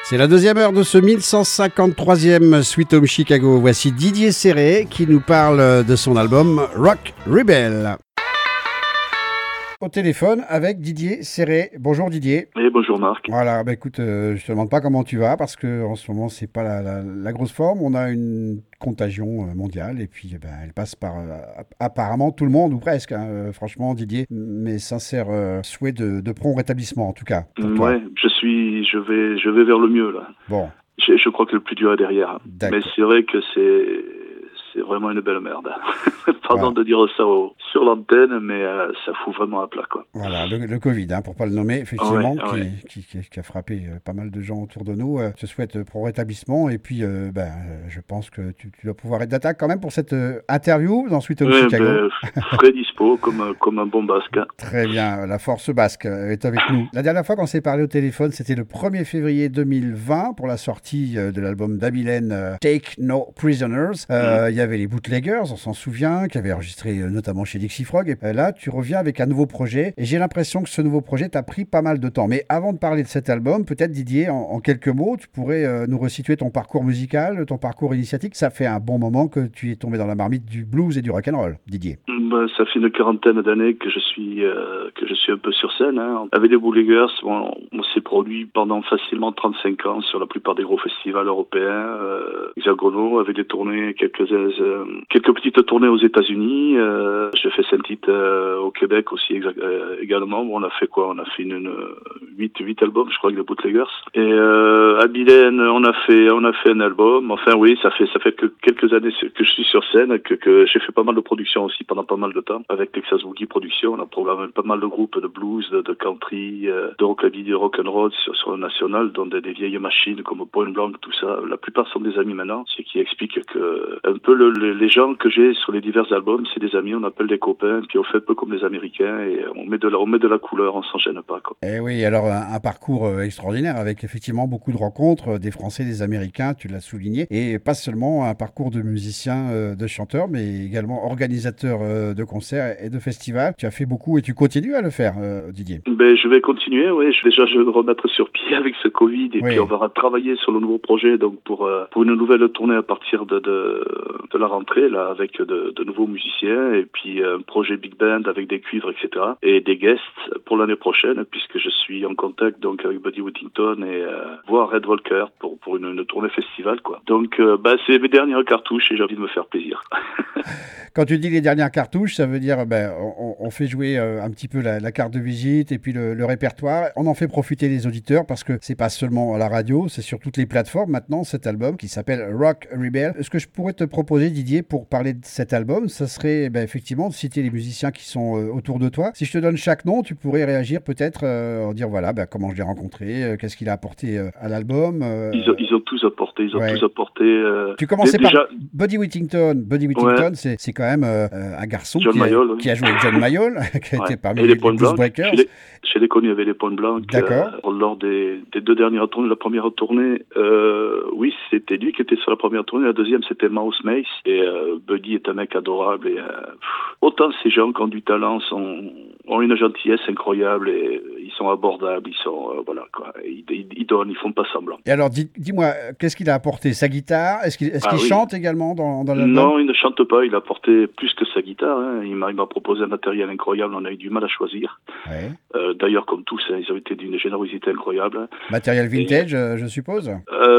C'est la deuxième heure de ce 1153e Sweet Home Chicago. Voici Didier Serré qui nous parle de son album Rock Rebel. Au téléphone avec Didier Serré. Bonjour Didier. Et bonjour Marc. Voilà, écoute, je te demande pas comment tu vas parce que en ce moment c'est pas la grosse forme. On a une contagion mondiale et puis elle passe par apparemment tout le monde ou presque. Franchement Didier, mes sincères souhaits de prompt rétablissement en tout cas. Ouais, je vais vers le mieux là. Bon. Je crois que le plus dur est derrière. D'accord. Mais c'est vrai que c'est vraiment une belle merde. Pardon de dire ça sur l'antenne, mais ça fout vraiment à plat, quoi. Voilà, le Covid, pour pas le nommer, effectivement, qui a frappé pas mal de gens autour de nous. Je te souhaite prompt rétablissement et puis je pense que tu dois pouvoir être d'attaque quand même pour cette interview dans Sweet Home Chicago. Frais dispo, comme un bon basque. Très bien, la force basque est avec nous. La dernière fois qu'on s'est parlé au téléphone, c'était le 1er février 2020 pour la sortie de l'album d'Abilene Take No Prisoners. Il y avait les Bootleggers, on s'en souvient, qui avaient enregistré notamment chez Dixie Frog. Et là, tu reviens avec un nouveau projet. Et j'ai l'impression que ce nouveau projet t'a pris pas mal de temps. Mais avant de parler de cet album, peut-être Didier, en quelques mots, tu pourrais nous resituer ton parcours musical, ton parcours initiatique. Ça fait un bon moment que tu es tombé dans la marmite du blues et du rock'n'roll, Didier. Ça fait une quarantaine d'années que je suis un peu sur scène. Avec les Bootleggers, on s'est produit pendant facilement 35 ans sur la plupart des gros festivals européens, hexagonaux, avec des tournées, quelques petites tournées aux États-Unis. J'ai fait 5 titres au Québec aussi également. On a fait quoi? On a fait 8 albums, je crois, avec les Bootleggers. Et à Abilene, on a fait un album. Enfin oui, ça fait que quelques années que je suis sur scène, que j'ai fait pas mal de productions aussi pendant pas mal de temps. Avec Texas Boogie Productions, on a programmé pas mal de groupes de blues, de country, de rockabilly, de rock'n'roll sur le national, dont des vieilles machines comme Point Blanc, tout ça. La plupart sont des amis maintenant, ce qui explique que un peu les gens que j'ai sur les divers albums, c'est des amis, on appelle des copains, puis on fait un peu comme les Américains et on met de la couleur, on s'en gêne pas, quoi. Eh oui, alors un parcours extraordinaire avec effectivement beaucoup de rencontres, des Français, des Américains, tu l'as souligné, et pas seulement un parcours de musicien, de chanteur, mais également organisateur de concerts et de festivals. Tu as fait beaucoup et tu continues à le faire, Didier. Je vais continuer, oui. Je vais me remettre sur pied avec ce Covid et puis on va travailler sur le nouveau projet, donc pour une nouvelle tournée à partir de la rentrée, là, avec de nouveaux musiciens et puis un projet big band avec des cuivres, etc. et des guests pour l'année prochaine, puisque je suis en contact donc avec Buddy Whittington et voire Red Volker pour une tournée festival, quoi. Donc c'est mes dernières cartouches et j'ai envie de me faire plaisir. Quand tu dis les dernières cartouches, ça veut dire on fait jouer un petit peu la carte de visite et puis le répertoire. On en fait profiter les auditeurs parce que c'est pas seulement à la radio, c'est sur toutes les plateformes maintenant, cet album qui s'appelle Rock Rebel. Ce que je pourrais te proposer, Didier, pour parler de cet album, ça serait effectivement de citer les musiciens qui sont autour de toi. Si je te donne chaque nom, tu pourrais réagir peut-être en dire voilà comment je l'ai rencontré, qu'est-ce qu'il a apporté à l'album. Ils ont tous apporté, tous apporté. Tu commençais par Buddy Whittington. Buddy Whittington, c'est quand même un garçon qui a joué avec John Mayall, qui a été parmi les Blues Breakers. Je l'ai connu avec les Point Blanc lors des 2 dernières tournées. La première tournée, oui, c'était lui qui était sur la première tournée. La deuxième, c'était Mouse Mace. Et Buddy est un mec adorable. Et autant ces gens qui ont du talent ont une gentillesse incroyable et ils sont abordables. Ils sont ils donnent, ils font pas semblant. Et alors, dis-moi, qu'est-ce qu'il a apporté? Sa guitare? Est-ce qu'il chante également dans l'album? Non, il ne chante pas. Il a apporté plus que sa guitare. Il m'a proposé un matériel incroyable. On a eu du mal à choisir. Ouais. D'ailleurs, comme tous, ils ont été d'une générosité incroyable. Matériel vintage, je suppose.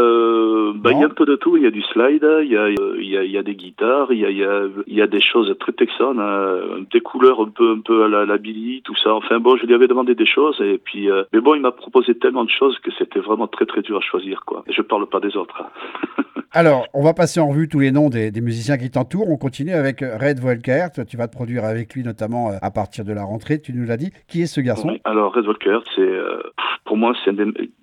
Il y a un peu de tout. Il y a du slide, il y a des guitares, il y a des choses très texanes, des couleurs un peu à la Billy, tout ça. Enfin je lui avais demandé des choses et puis mais il m'a proposé tellement de choses que c'était vraiment très très dur à choisir, quoi. Et je parle pas des autres. Alors, on va passer en revue tous les noms des musiciens qui t'entourent. On continue avec Red Volker. Tu vas te produire avec lui notamment à partir de la rentrée, tu nous l'as dit. Qui est ce garçon? Oui. Alors, Red Volker, pour moi, c'est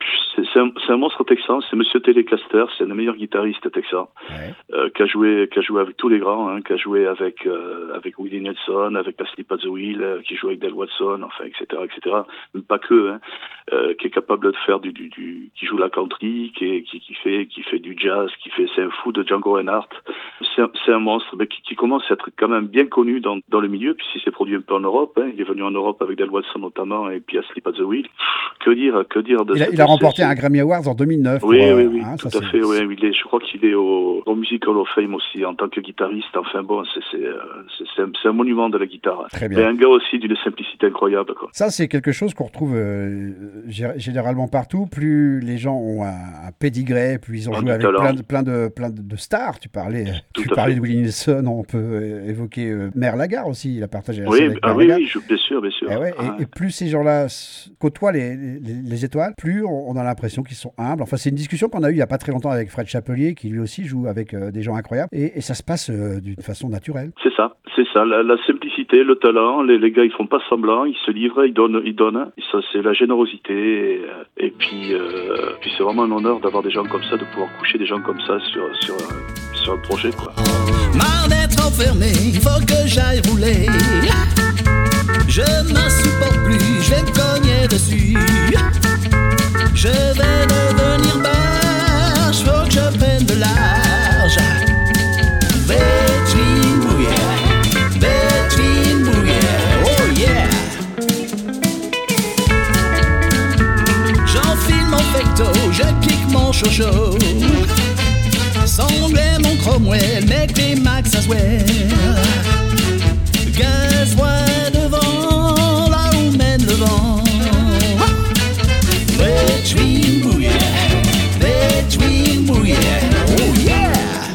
un monstre texan. C'est Monsieur Telecaster, c'est un des meilleurs guitaristes texans, qui a joué avec tous les grands, qui a joué avec Willie Nelson, avec Asleep at the Wheel, qui joue avec Del Watson, enfin, etc. Mais pas que, qui est capable de faire qui joue la country, qui fait du jazz, c'est un fou de Django Reinhardt. C'est un monstre, mais qui commence à être quand même bien connu dans le milieu, puis il s'est produit un peu en Europe. Il est venu en Europe avec Del Watson notamment, et puis Asleep at the Wheel. Que dire de il a remporté un Grammy Awards en 2009. Oui, ça, tout à fait. Ouais, je crois qu'il est au Music Hall of Fame aussi en tant que guitariste. Enfin bon, c'est un monument de la guitare. Très bien. Et un gars aussi d'une simplicité incroyable, quoi. Ça, c'est quelque chose qu'on retrouve généralement partout. Plus les gens ont un pédigré, plus ils ont joué avec plein de stars. Tu parlais de Willie Nelson, on peut évoquer Mère Lagarde aussi. Il a partagé la scène avec Mère Lagarde. Oui, bien sûr. Et plus ces gens-là côtoient les étoiles, plus on a l'impression qu'ils sont humbles. Enfin, c'est une discussion qu'on a eue il n'y a pas très longtemps avec Fred Chapelier, qui lui aussi joue avec des gens incroyables. Et ça se passe d'une façon naturelle. C'est ça. La simplicité, le talent. Les gars, ils font pas semblant, ils se livrent, ils donnent. Et ça, c'est la générosité. Et puis c'est vraiment un honneur d'avoir des gens comme ça, de pouvoir coucher des gens comme ça sur un projet, quoi. Marre d'être enfermé, il faut que j'aille rouler. Je m'en supporte plus, je vais me cogner dessus. Je vais devenir barge, faut que je prenne de l'âge. Between boogie, oh yeah. J'enfile mon pecto, je kick mon chocho. Sanglais mon Cromwell, mec des Max Aswell. Gasoil devant, là où mène le vent. Between boogie, oh yeah.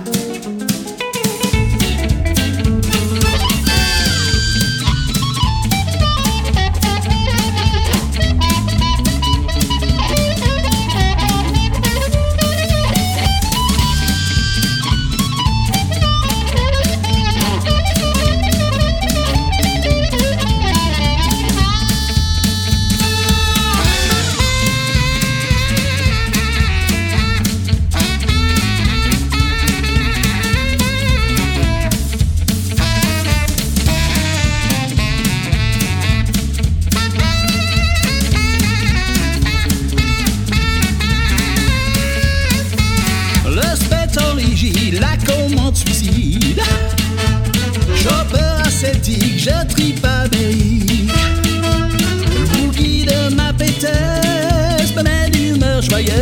La commande suicide. Chopper ascétique, je tripe Amérique. Le boogie de ma pétesse me met d'humeur joyeuse.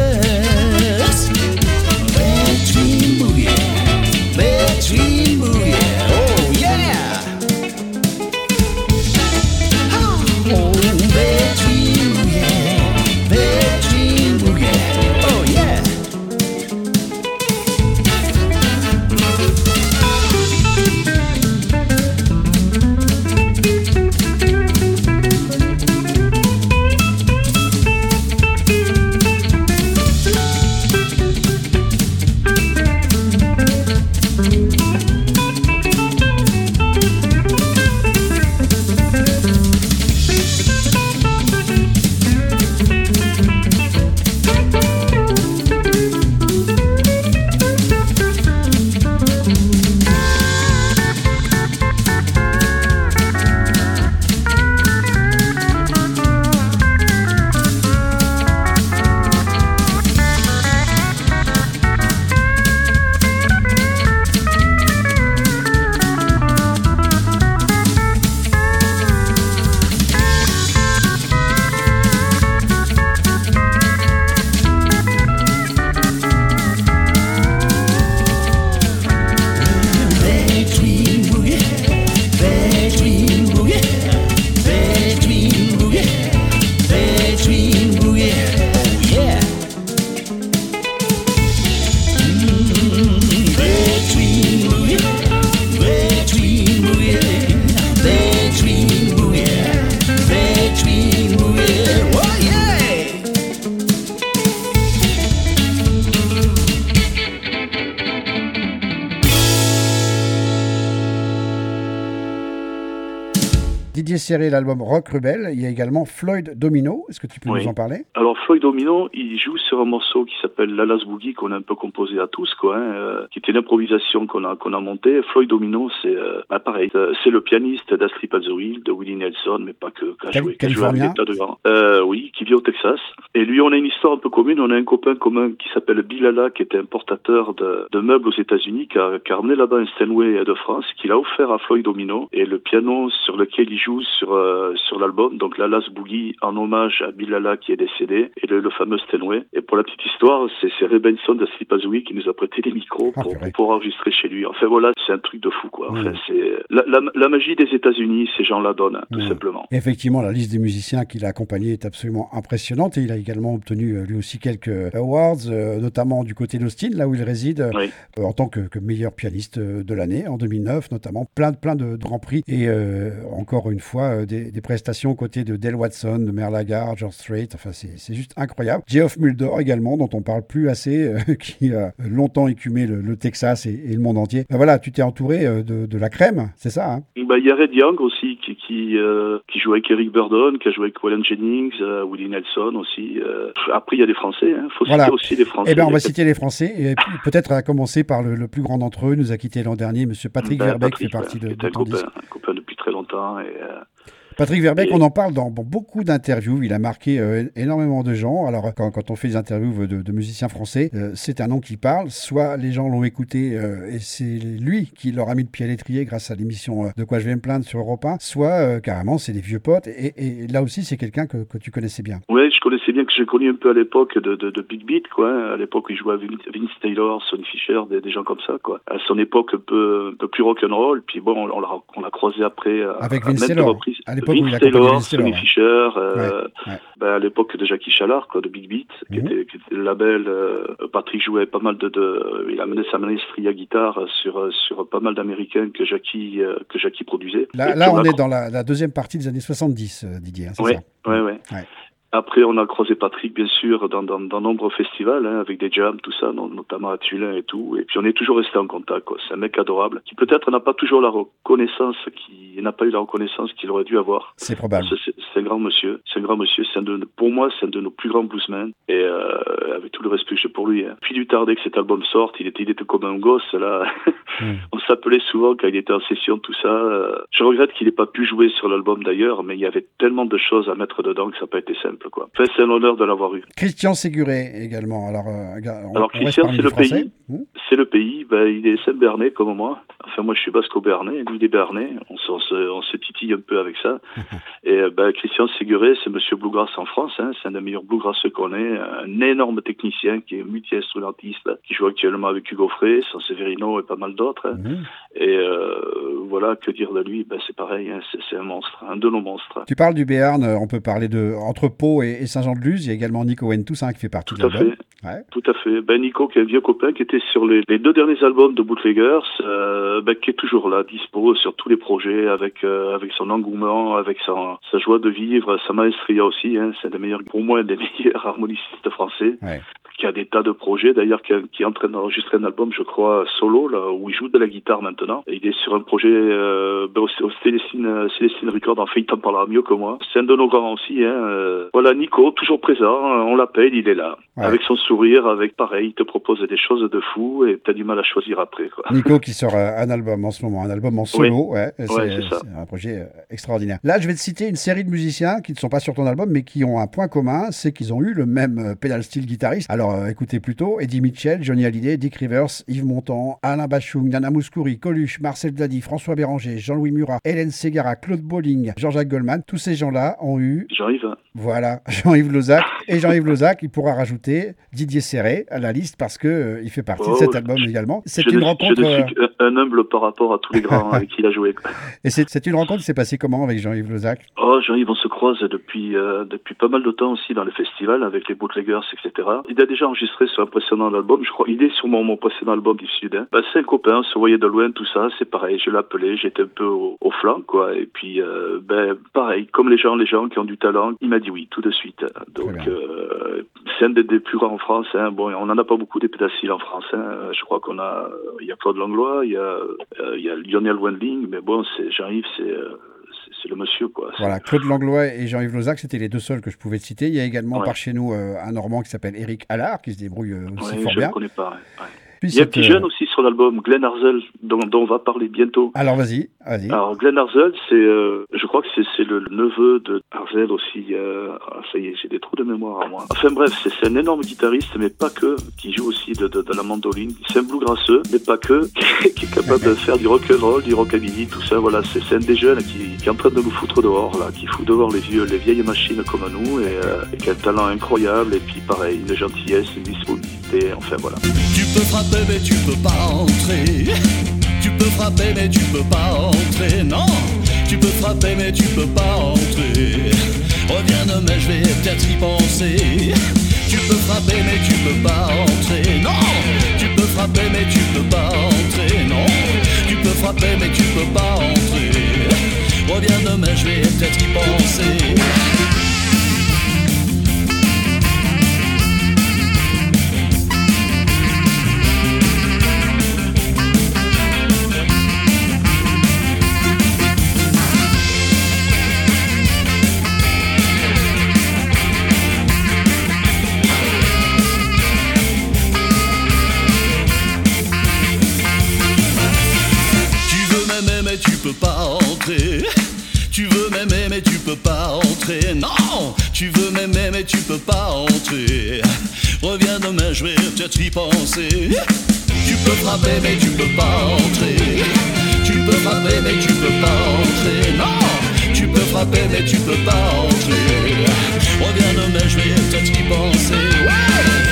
Between boogie, oh yeah. Oh, between boogie, oh yeah. Didier Serré, l'album Rock Rebel. Il y a également Floyd Domino. Est-ce que tu peux nous en parler? Alors Floyd Domino, il joue sur un morceau qui s'appelle Lalas Boogie, qu'on a un peu composé à tous, quoi, qui était une improvisation qu'on a montée. Floyd Domino, c'est pareil, c'est le pianiste d'Astrid At The Wheel, de Willie Nelson, mais pas que, qui a joué avec des tas de grands. Oui, qui vit au Texas. Et lui, on a une histoire un peu commune. On a un copain commun qui s'appelle Bill Alla, qui était importateur de meubles aux États-Unis, qui a ramené là-bas un Steinway de France, qu'il a offert à Floyd Domino. Et le piano sur lequel il joue sur l'album. Donc la Last Boogie en hommage à Bill Lala qui est décédé et le fameux Steinway. Et pour la petite histoire, c'est Ray Benson de Sleep As We qui nous a prêté des micros pour enregistrer chez lui. Enfin voilà, c'est un truc de fou quoi. Enfin, c'est la magie des États-Unis, ces gens-là donnent tout simplement. Et effectivement, la liste des musiciens qu'il a accompagnés est absolument impressionnante et il a également obtenu lui aussi quelques awards, notamment du côté d'Austin, là où il réside, en tant que meilleur pianiste de l'année en 2009, notamment plein de grands prix et encore une fois des prestations aux côtés de Dale Watson, de Merle Haggard, George Strait. Enfin, c'est juste incroyable. Geoff Mulder également, dont on parle plus assez, qui a longtemps écumé le Texas et le monde entier. Ben voilà, tu t'es entouré de la crème, c'est ça, hein? Il y a Red Young aussi qui joue avec Eric Burdon, qui a joué avec Waylon Jennings, Willie Nelson aussi. Après, il y a des Français. Faut citer aussi les Français. Eh bien, on va citer les Français. Et puis, peut-être à commencer par le plus grand d'entre eux. Nous a quitté l'an dernier, Monsieur Patrick Verbeek, qui fait partie de ton disque. Un copain depuis très longtemps. Patrick Verbeek, on en parle dans beaucoup d'interviews. Il a marqué énormément de gens. Alors, quand on fait des interviews de musiciens français, c'est un nom qui parle. Soit les gens l'ont écouté et c'est lui qui leur a mis le pied à l'étrier grâce à l'émission De quoi je vais me plaindre sur Europe 1, soit carrément, c'est des vieux potes. Et là aussi, c'est quelqu'un que tu connaissais bien. Oui, je connaissais bien, que j'ai connu un peu à l'époque de Big Beat, quoi. À l'époque où il jouait avec Vince Taylor, Sonny Fisher, des gens comme ça, quoi. À son époque, un peu plus rock'n'roll. Puis bon, on l'a croisé après. Avec Vince Taylor. À l'époque où il a Taylor, Sonny Fisher, à l'époque de Jackie Challard, quoi, de Big Beat, qui était le label. Patrick jouait pas mal il a mené sa maestrie à guitare sur pas mal d'Américains que Jackie produisait. Là on est dans la deuxième partie des années 70, Didier, hein, c'est ça? Oui. Après, on a croisé Patrick, bien sûr, dans nombreux festivals, avec des jams, tout ça, notamment à Tulin et tout. Et puis, on est toujours resté en contact, quoi. C'est un mec adorable, qui peut-être n'a pas toujours la reconnaissance, qui n'a pas eu la reconnaissance qu'il aurait dû avoir. C'est probable. C'est un grand monsieur. Pour moi, c'est un de nos plus grands bluesmen. Et avec tout le respect que j'ai pour lui. Puis du tardé que cet album sorte, il était comme un gosse, là. On s'appelait souvent quand il était en session, tout ça. Je regrette qu'il n'ait pas pu jouer sur l'album, d'ailleurs, mais il y avait tellement de choses à mettre dedans que ça n'a pas été simple. Quoi. Enfin, c'est un honneur de l'avoir eu. Christian Séguré également. Alors Christian, c'est le pays. C'est le pays. Il est Saint-Bernais comme moi. Enfin, moi, je suis basco-bernais. Lui, il est bernais. On se titille un peu avec ça. Et Christian Séguré, c'est Monsieur Bluegrass en France. C'est un des meilleurs bluegrasseux qu'on ait. Un énorme technicien qui est multi-instrumentiste, qui joue actuellement avec Hugo Frey, San Severino et pas mal d'autres. Et voilà, que dire de lui? C'est pareil. C'est un monstre, un de nos monstres. Tu parles du Béarn. On peut parler entre Pau et Saint-Jean-de-Luz. Il y a également Nico Wentous qui fait partie de l'album. Tout à fait. Nico, qui est un vieux copain, qui était sur les 2 derniers albums de Bootleggers, qui est toujours là, dispo sur tous les projets, avec son engouement, avec sa joie de vivre, sa maestria aussi. C'est pour moi un des meilleurs harmonicistes français. Qui a des tas de projets, d'ailleurs, qui est en train d'enregistrer un album, je crois, solo, là, où il joue de la guitare maintenant. Et il est sur un projet au Célestine Records, en fait, il t'en parlera mieux que moi. C'est un de nos grands aussi. Voilà, Nico, toujours présent, on l'appelle, il est là. Avec son sourire, pareil, il te propose des choses de fou et t'as du mal à choisir après, quoi. Nico qui sort un album en ce moment, un album en solo, c'est un projet extraordinaire. Là, je vais te citer une série de musiciens qui ne sont pas sur ton album, mais qui ont un point commun, c'est qu'ils ont eu le même pedal steel guitariste. Alors, écoutez plutôt, Eddie Mitchell, Johnny Hallyday, Dick Rivers, Yves Montand, Alain Bachung, Nana Mouskouri, Coluche, Marcel Dady, François Béranger, Jean-Louis Murat, Hélène Ségara, Claude Bolling, Jean-Jacques Goldman, tous ces gens-là ont eu... Jean-Yves. Voilà, Jean-Yves Lozac. Et Jean-Yves Lozac, il pourra rajouter Didier Serré à la liste parce que il fait partie de cet album également. C'est une rencontre... Je ne suis qu'un humble par rapport à tous les grands avec qui il a joué. Et c'est une rencontre qui s'est passée comment avec Jean-Yves Lozac? Jean-Yves, on se croise depuis pas mal de temps aussi dans les festivals avec les Bootleggers, etc. Il a déjà enregistré sur un précédent album, je crois. Il est sur mon précédent album du Sud. C'est un copain, on se voyait de loin, tout ça. C'est pareil, je l'appelais, j'étais un peu au flanc, quoi. Et puis, pareil, comme les gens qui ont du talent, il m'a dit oui, tout de suite. Donc, c'est un des plus grands en France. Bon, on n'en a pas beaucoup des pédaciles en France. Je crois il y a Claude Langlois, il y a Lionel Wendling, mais bon, Jean-Yves, c'est le monsieur, quoi. Voilà, Claude Langlois et Jean-Yves Lozac, c'était les 2 seuls que je pouvais te citer. Il y a également par chez nous un Normand qui s'appelle Eric Allard, qui se débrouille aussi fort bien. Je ne connais pas. Puis il y a un petit jeune aussi sur l'album, Glenn Harzel, dont on va parler bientôt. Alors vas-y. Vas-y. Alors Glenn Harzell, je crois que c'est le neveu de Harzell aussi. Ça y est, j'ai des trous de mémoire à moi. Enfin bref, c'est un énorme guitariste, mais pas que, qui joue aussi de la mandoline. C'est un bluegrasseux, mais pas que, qui est capable de faire du rock'n'roll, du rockabilly, tout ça. Voilà, c'est un des jeunes qui est en train de nous foutre dehors, là, qui fout dehors les vieilles machines comme nous, et qui a un talent incroyable, et puis pareil, une gentillesse, une disponibilité, enfin voilà. Tu peux frapper mais tu peux pas entrer. Tu peux frapper mais tu peux pas entrer. Non, tu peux frapper mais tu peux pas entrer. Reviens demain, je vais peut-être y penser. Tu peux frapper mais tu peux pas entrer. Non, tu peux frapper mais tu peux pas entrer. Non, tu peux frapper mais tu peux pas entrer. Reviens demain, je vais peut-être y penser. Tu peux pas entrer. Tu veux m'aimer mais tu peux pas entrer. Non, tu veux m'aimer mais tu peux pas entrer. Reviens demain, je vais peut-être y penser. Tu peux frapper mais tu peux pas entrer. Tu peux frapper mais tu peux pas entrer. Non, tu peux frapper mais tu peux pas entrer. Reviens demain, je vais peut-être y penser. Ouais.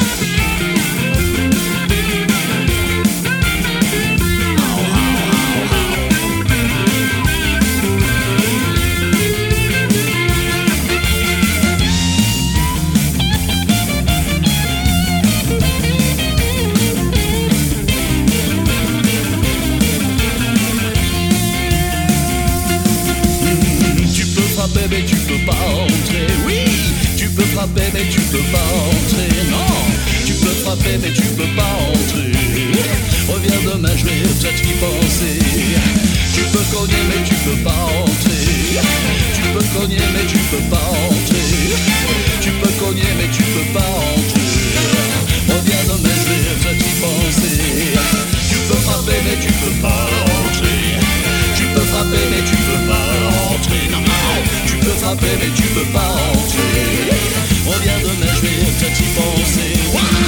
Mais tu peux pas entrer, oui. Tu peux frapper mais tu peux pas entrer, non. Tu peux frapper mais tu peux pas entrer. Reviens demain, je vais peut-être y penser. Tu peux cogner mais tu peux pas entrer. Tu peux cogner mais tu peux pas entrer. Tu peux cogner mais tu peux pas entrer. Reviens demain, je vais peut-être y penser. Tu peux frapper mais tu peux pas entrer. Tu peux frapper mais tu peux pas entrer, non. Tu peux frapper mais tu peux pas entrer. Reviens demain, je vais peut-être y penser.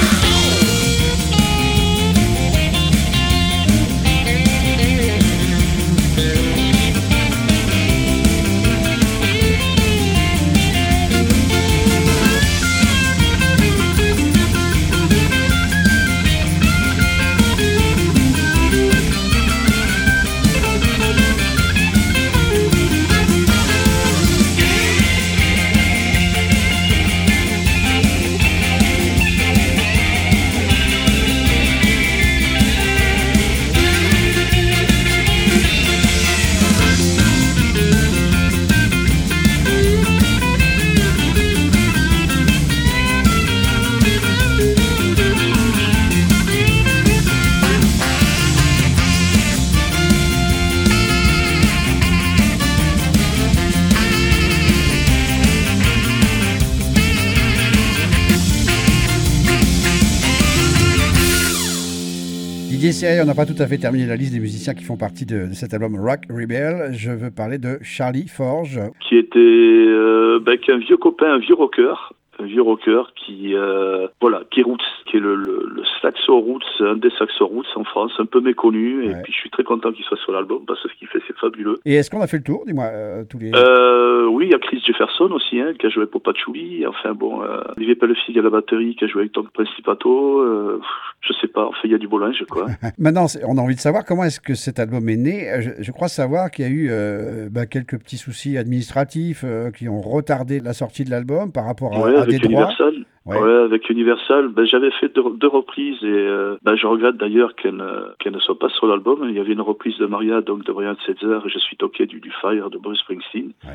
Didier Serret, on n'a pas tout à fait terminé la liste des musiciens qui font partie de cet album Rock Rebel. Je veux parler de Charlie Forge. Qui était un vieux copain, un vieux rocker qui qui est roots, qui est le saxo roots, un des saxo roots en France, un peu méconnu, et puis je suis très content qu'il soit sur l'album parce que ce qu'il fait c'est fabuleux. Et est-ce qu'on a fait le tour, dis-moi, tous les... Oui, il y a Chris Jefferson aussi, qui a joué pour Patchouli, enfin bon, Olivier Pellefig à la batterie, qui a joué avec Tom Principato, je sais pas, enfin il y a du beau linge, quoi. Maintenant, on a envie de savoir comment est-ce que cet album est né. Je crois savoir qu'il y a eu quelques petits soucis administratifs qui ont retardé la sortie de l'album par rapport à des droits. Universal. Ouais, avec Universal, j'avais fait deux reprises et je regrette d'ailleurs qu'elle ne soit pas sur l'album. Il y avait une reprise de Maria, donc de Brian Setzer, et Je suis toqué du Fire de Bruce Springsteen. Ouais.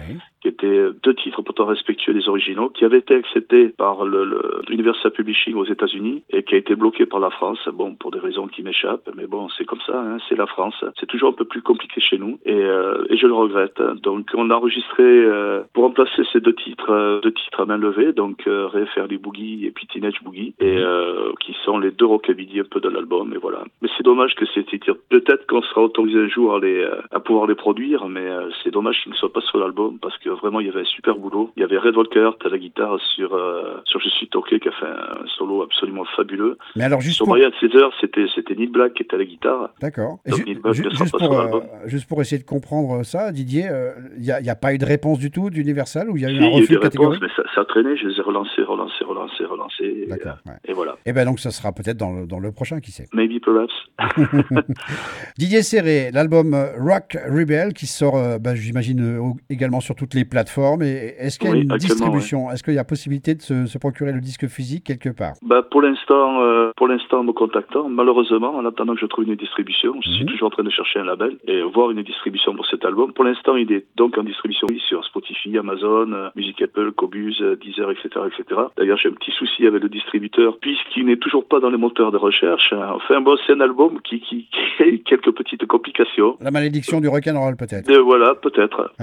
qui étaient 2 titres pourtant respectueux des originaux, qui avaient été acceptés par l'Universal Publishing aux États-Unis et qui a été bloqué par la France. Bon, pour des raisons qui m'échappent, mais bon, c'est comme ça, hein, c'est la France. C'est toujours un peu plus compliqué chez nous et je le regrette. Donc, on a enregistré pour remplacer ces 2 titres à main levée, donc Ray Fairly Boogie et puis Teenage Boogie, et qui sont les 2 rockabilly un peu de l'album. Et voilà. Mais c'est dommage que ces titres, peut-être qu'on sera autorisé un jour à pouvoir les produire, mais c'est dommage qu'ils ne soient pas sur l'album parce que vraiment il y avait un super boulot. Il y avait Red Volkert à la guitare sur Je suis toqué qui a fait un solo absolument fabuleux. Mais alors juste sur pour... Mariah Caesar, c'était Neil Black qui était à la guitare. D'accord. Juste pour essayer de comprendre ça, Didier, il n'y a pas eu de réponse du tout d'Universal ou il y a eu un refus catégorique? Mais ça a traîné, je les ai relancés. D'accord. Et voilà. Et ben donc ça sera peut-être dans le prochain, qui sait. Maybe, perhaps. Didier Serré, l'album Rock Rebel qui sort, j'imagine, également sur toutes les plateformes. Et est-ce qu'il y a une distribution? Est-ce qu'il y a possibilité de se procurer le disque physique quelque part? Pour l'instant, en me contactant, malheureusement, en attendant que je trouve une distribution, je suis toujours en train de chercher un label et voir une distribution pour cet album. Pour l'instant, il est donc en distribution sur Spotify, Amazon, Music Apple, Qobuz, Deezer, etc., etc. D'ailleurs, j'ai un petit souci avec le distributeur puisqu'il n'est toujours pas dans les moteurs de recherche. Enfin, bon, c'est un album qui a eu quelques petites complications. La malédiction du rock'n'roll, peut-être. Voilà, peut-être.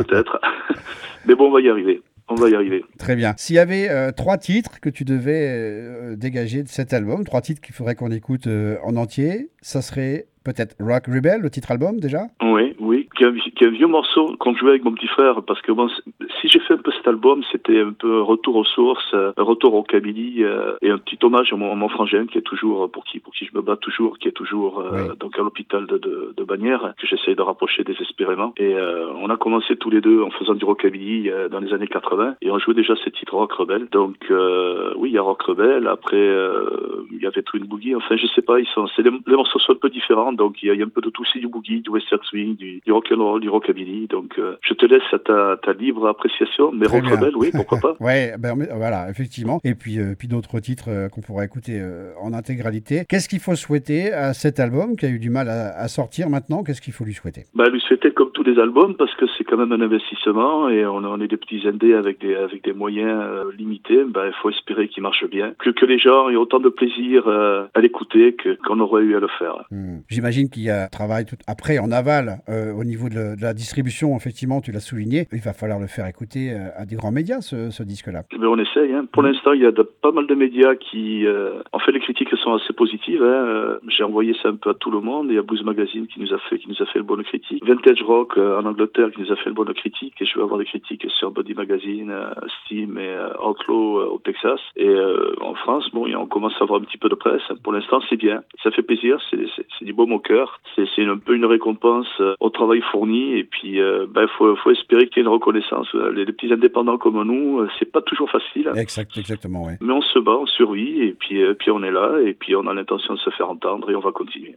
Mais bon, on va y arriver. Très bien. S'il y avait 3 titres que tu devais dégager de cet album, 3 titres qu'il faudrait qu'on écoute en entier, ça serait peut-être Rock Rebel, le titre album déjà? Oui, qui est un vieux morceau qu'on jouait avec mon petit frère, parce que bon, si j'ai fait un peu cet album, c'était un peu retour aux sources, un retour au rockabilly et un petit hommage à mon frangin qui est toujours, pour qui je me bats toujours, qui est toujours donc à l'hôpital de Bagnères, que j'essaie de rapprocher désespérément. Et on a commencé tous les deux en faisant du rockabilly dans les années 80 et on jouait déjà ces titres Rock Rebel. Donc oui, il y a Rock Rebel, après il y avait Twin Boogie, enfin je sais pas, les morceaux sont un peu différents, donc il y a un peu de tout, c'est du boogie, du western swing, du rock'n'roll, du rockabilly, donc je te laisse à ta libre appréciation, mais Rock Rebel, oui, pourquoi pas. Voilà, effectivement, et puis d'autres titres qu'on pourra écouter en intégralité. Qu'est-ce qu'il faut souhaiter à cet album qui a eu du mal à sortir maintenant? Qu'est-ce qu'il faut lui souhaiter? Lui souhaiter comme tous les albums, parce que c'est quand même un investissement et on est des petits indés avec des moyens limités. Il faut espérer qu'il marche bien, que les gens aient autant de plaisir à l'écouter qu'on aurait eu à le faire. J'imagine qu'il y a un travail tout après en aval au niveau de la distribution. Effectivement, tu l'as souligné, il va falloir le faire écouter à des grands médias, ce disque-là. Mais on essaye. Pour l'instant, il y a pas mal de médias qui... en fait, les critiques sont assez positives. J'ai envoyé ça un peu à tout le monde. Il y a Blues Magazine qui nous a fait une bonne critique. Vintage Rock en Angleterre qui nous a fait une bonne critique. Et je vais avoir des critiques sur Body Magazine, Steam et Outlaw au Texas. Et en France, on commence à avoir un petit peu de presse. Pour l'instant, c'est bien. Ça fait plaisir. C'est du baume au cœur. C'est un peu une récompense au travail fourni. Et puis, faut espérer qu'il y ait une reconnaissance. Les petits indépendants comme nous, c'est pas toujours facile. Exactement, oui. Mais on se bat, on survit, et puis on est là, et puis on a l'intention de se faire entendre, et on va continuer.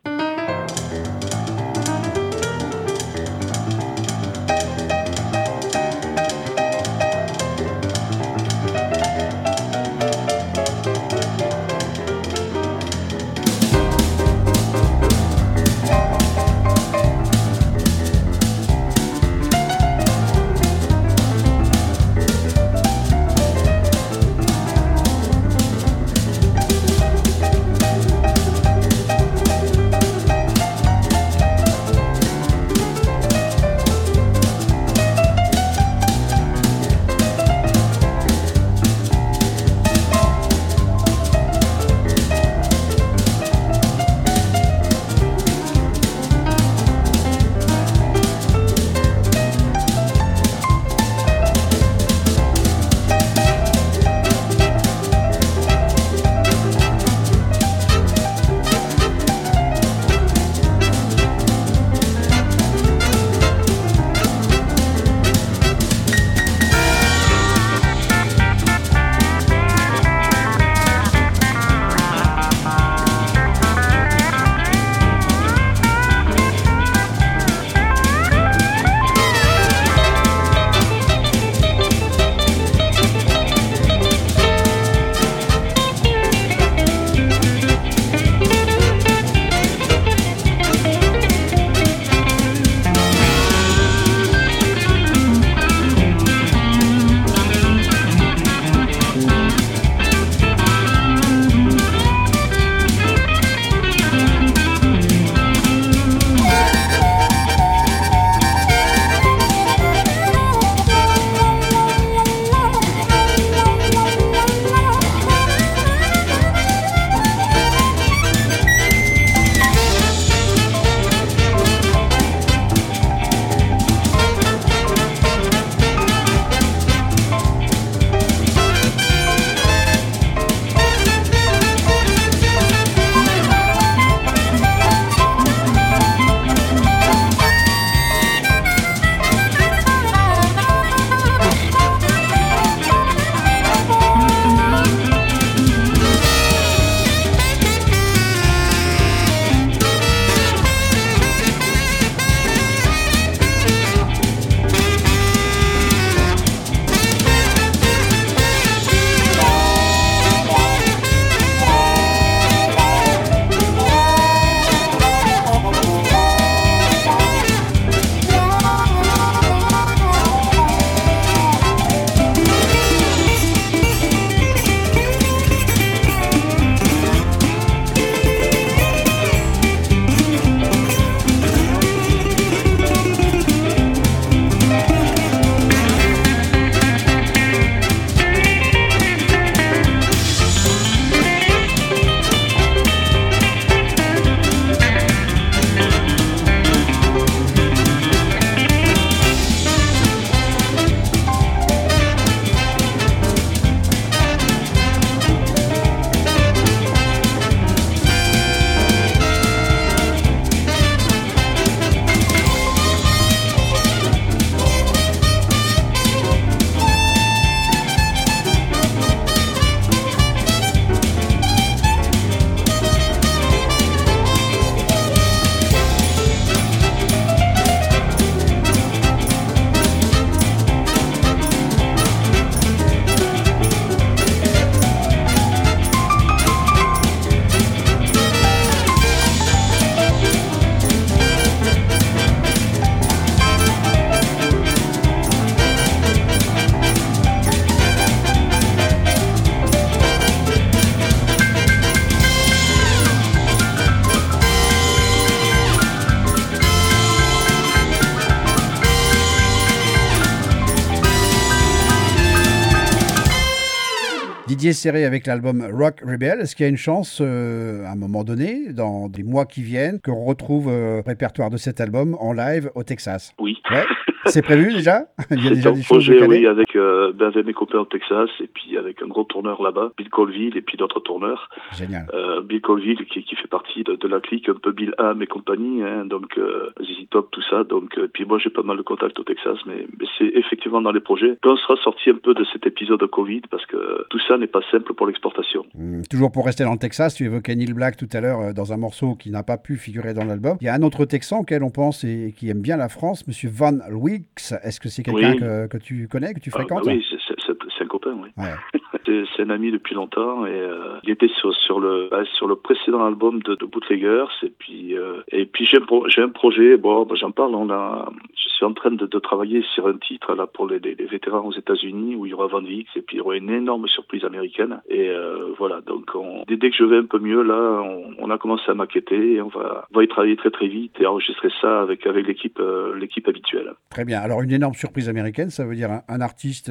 Didier Serré avec l'album Rock Rebel. Est-ce qu'il y a une chance, à un moment donné, dans des mois qui viennent, qu'on retrouve le répertoire de cet album en live au Texas? Oui. Ouais. C'est prévu déjà? Il y a déjà un des choses projet, de oui, avec mes copains au Texas, et puis avec un gros tourneur là-bas, Bill Colville, et puis d'autres tourneurs. Génial. Bill Colville qui fait partie de la clique, un peu Bill Ham et compagnie, hein, donc ZZ Top, tout ça. Donc, puis moi j'ai pas mal de contacts au Texas, mais c'est effectivement dans les projets. Quand on sera sorti un peu de cet épisode de Covid, parce que tout ça n'est pas simple pour l'exportation. Toujours pour rester dans le Texas, tu évoquais Neil Black tout à l'heure dans un morceau qui n'a pas pu figurer dans l'album. Il y a un autre Texan auquel on pense et qui aime bien la France, Monsieur Van Weeks. Est-ce que c'est quelqu'un que tu connais, que tu fréquentes? Oui, c'est un copain, oui. Ouais. C'est un ami depuis longtemps, et il était sur le précédent album de Bootleggers, et puis j'ai un projet, j'en parle, je suis en train de travailler sur un titre là pour les vétérans aux États-Unis, où il y aura Van Weeks, et puis il y aura une énorme surprise américaine, et voilà, donc dès que je vais un peu mieux là, on a commencé à maqueter, et on va y travailler très très vite et enregistrer ça avec l'équipe habituelle. Très bien. Alors une énorme surprise américaine, ça veut dire un artiste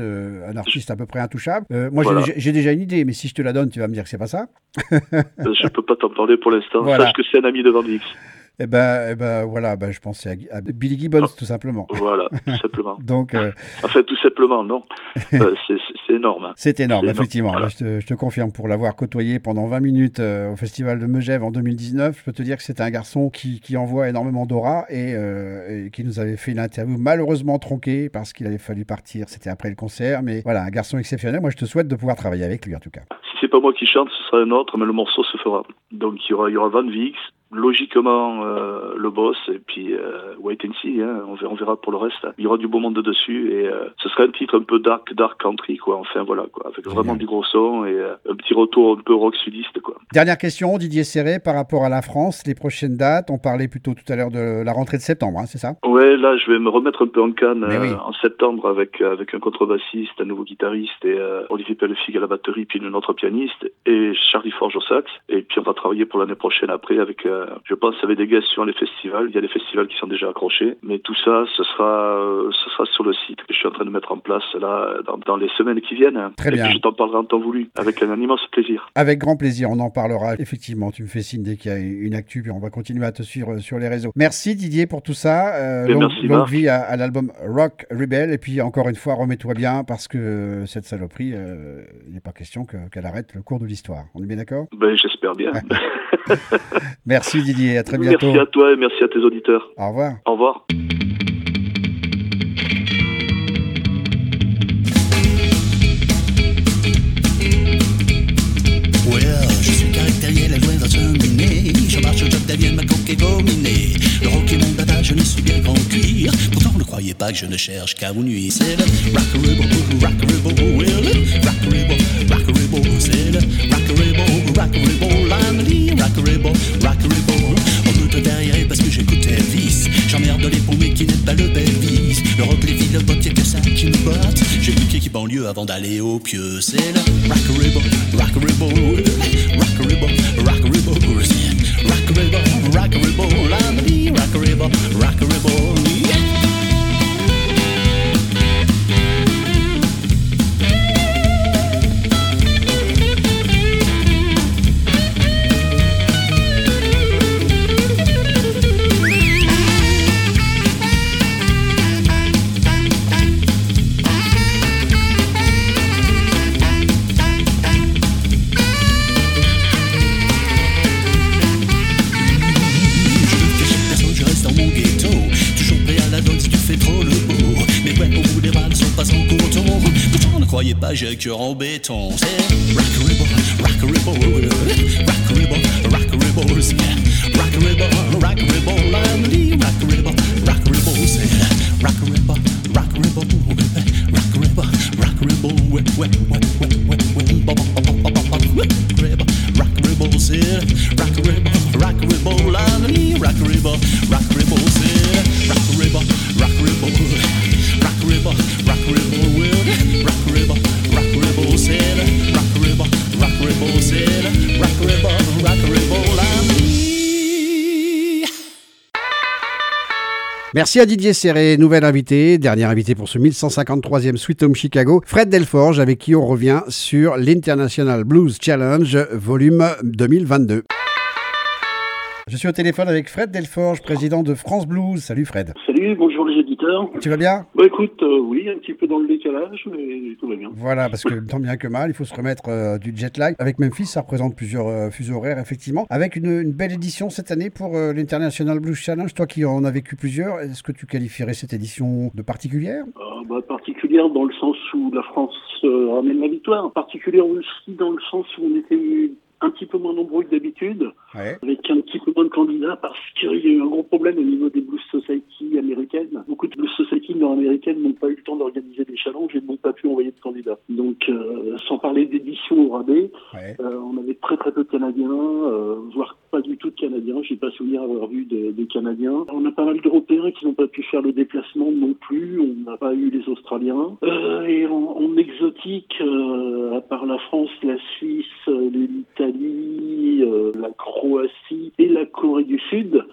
à peu près intouchable. Moi voilà. j'ai déjà une idée, mais si je te la donne, tu vas me dire que c'est pas ça. Je peux pas t'en parler pour l'instant. Voilà. Sache que c'est un ami de Van Weeks. Eh ben voilà, je pensais à Billy Gibbons, tout simplement. Voilà, tout simplement. Donc, enfin, tout simplement, non. C'est énorme. Hein. C'est énorme, effectivement. Voilà. Là, je te confirme, pour l'avoir côtoyé pendant 20 minutes au Festival de Megève en 2019, je peux te dire que c'est un garçon qui envoie énormément d'aura et qui nous avait fait une interview malheureusement tronquée parce qu'il avait fallu partir. C'était après le concert, mais voilà, un garçon exceptionnel. Moi, je te souhaite de pouvoir travailler avec lui, en tout cas. Si c'est pas moi qui chante, ce sera un autre, mais le morceau se fera. Donc, il y aura Van Weeks, logiquement le boss, et puis wait and see, hein, on verra pour le reste. Il y aura du beau monde dessus, et ce sera un titre un peu dark country, quoi. Enfin voilà, quoi, avec vraiment du gros son et un petit retour un peu rock sudiste, quoi. Dernière question, Didier Serré, par rapport à la France, les prochaines dates. On parlait plutôt tout à l'heure de la rentrée de septembre, hein, c'est ça? Ouais, là je vais me remettre un peu en canne oui. en septembre avec un contrebassiste, un nouveau guitariste, et Olivier Pellefig à la batterie, puis une autre pianiste, et Charlie Forge au sax. Et puis on va travailler pour l'année prochaine après avec je pense avec des gars sur les festivals. Il y a des festivals qui sont déjà accrochés, mais tout ça, ce sera sur le site que je suis en train de mettre en place là dans les semaines qui viennent. Très bien. Et puis je t'en parlerai en temps voulu, avec un immense plaisir. Avec grand plaisir, on en parlera. Effectivement, tu me fais signe dès qu'il y a une actu, puis on va continuer à te suivre sur les réseaux. Merci Didier pour tout ça. Longue vie à l'album Rock Rebel, et puis encore une fois, remets-toi bien, parce que cette saloperie, il n'est pas question qu'elle arrête le cours de l'histoire. On est bien d'accord? J'espère bien. Merci Didier, à très bientôt. Merci à toi et merci à tes auditeurs. Au revoir. Au revoir. Je suis caractériel, loin de terminer. Je marche au job d'alien, ma coque est gominée. Le rock est mon dada, je ne suis bien qu'en cuir. Pourtant ne croyez pas que je ne cherche qu'à vous nuire. C'est le rock-a-ribble, c'est le rock-a-ribble, l'âme rock-a-ribble. On me te derrière parce que j'écoute Elvis. J'emmerde les paumés qui n'aiment pas le Belvis. Le rock, les villes, le botte, y'a que ça qui me botte. J'ai vu qui banlieue avant d'aller au pieu. C'est le rock-a-ribble, rock-a-ribble, rock-a-ribble, rock-a-ribble, rock-a-ribble, rock-a-ribble, l'âme rock-a-ribble, rock-a-ribble. Croyez pas, j'ai le cœur en béton. C'est rock-a-ribble, rock-a-ribble, rock-a-ribble, rock-a-ribble, c'est rock-a-ribble, rock-a-ribble, l'âme rock-a-ribble, rock-a-ribble, c'est rock-a-ribble, rock-a-ribble, rock-a-ribble, rock-a-ribble, rock-a-ribble, c'est rock-a-ribble, rock-a-ribble, l'âme rock-a-ribble, rock-a-ribble, c'est rock-a-ribble, rock-a-ribble, rock-a-ribble, rock-a-ribble, rock-a-ribble, rock-a-ribble, c'est le rock-a-ribble, rock-a-ribble, c'est le rock-a-ribble, rock-a-ribble, l'ami. Merci à Didier Serré, nouvel invité, dernier invité pour ce 1153e Sweet Home Chicago, Fred Delforge, avec qui on revient sur l'International Blues Challenge, volume 2022. Je suis au téléphone avec Fred Delforge, président de France Blues. Salut Fred. Salut, bonjour les éditeurs. Tu vas bien ? Bah écoute, oui, un petit peu dans le décalage, mais tout va bien. Voilà, parce que tant bien que mal, il faut se remettre du jet lag. Avec Memphis, ça représente plusieurs fuseaux horaires, effectivement. Avec une belle édition cette année pour l'International Blues Challenge. Toi qui en as vécu plusieurs, est-ce que tu qualifierais cette édition de particulière ? Particulière dans le sens où la France ramène la victoire. Particulière aussi dans le sens où on était un petit peu moins nombreux que d'habitude, avec un petit peu moins de candidats, parce qu'il y a eu un gros problème au niveau des Blues Society américaines. Beaucoup de Blues Society nord-américaines n'ont pas eu le temps d'organiser des challenges et n'ont pas pu envoyer de candidats. Donc, sans parler d'édition au rabais, on avait très très peu de Canadiens, voire pas du tout de Canadiens. J'ai pas souvenir d'avoir vu des Canadiens. On a pas mal d'Européens qui n'ont pas pu faire le déplacement non plus. On n'a pas eu les Australiens. Et en exotique, à part la France, la Suisse, l'Italie, la Croatie et la Corée du Sud,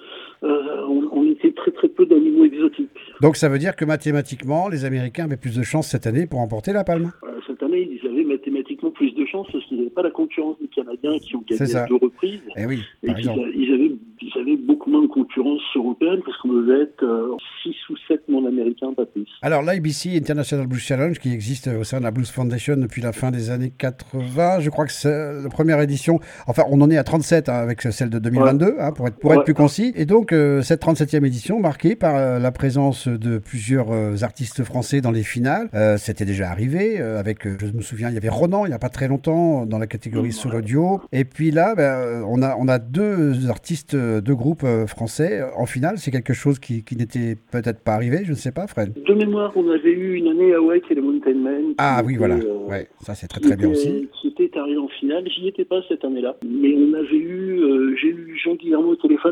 on était très très peu d'animaux exotiques. Donc ça veut dire que mathématiquement, les Américains avaient plus de chance cette année pour remporter la palme ? Cette année, ils avaient mathématiquement plus de chance parce qu'ils n'avaient pas la concurrence des Canadiens qui ont gagné à 2 reprises. Eh oui, et ils avaient beaucoup moins de concurrence européenne parce qu'on devait être 6 ou 7 non-américains, pas plus. Alors l'IBC International Blues Challenge, qui existe au sein de la Blues Foundation depuis la fin des années 80, je crois que c'est la première édition. Enfin, on en est à 37 avec celle de 2022, pour être plus concis. Et donc, cette 37e édition, marquée par la présence de plusieurs artistes français dans les finales. C'était déjà arrivé avec, je me souviens, il y avait Ronan, il n'y a pas très longtemps, dans la catégorie solo duo. Et puis là, on a 2 artistes, 2 groupes français en finale. C'est quelque chose qui n'était peut-être pas arrivé, je ne sais pas, Fred. De mémoire, on avait eu une année à Awake et les Mountain Men. Ah oui, voilà. Ça, c'est très très bien aussi. Qui était arrivé en finale. J'y étais pas cette année-là. Mais on avait eu, j'ai eu Jean Guillermo au téléphone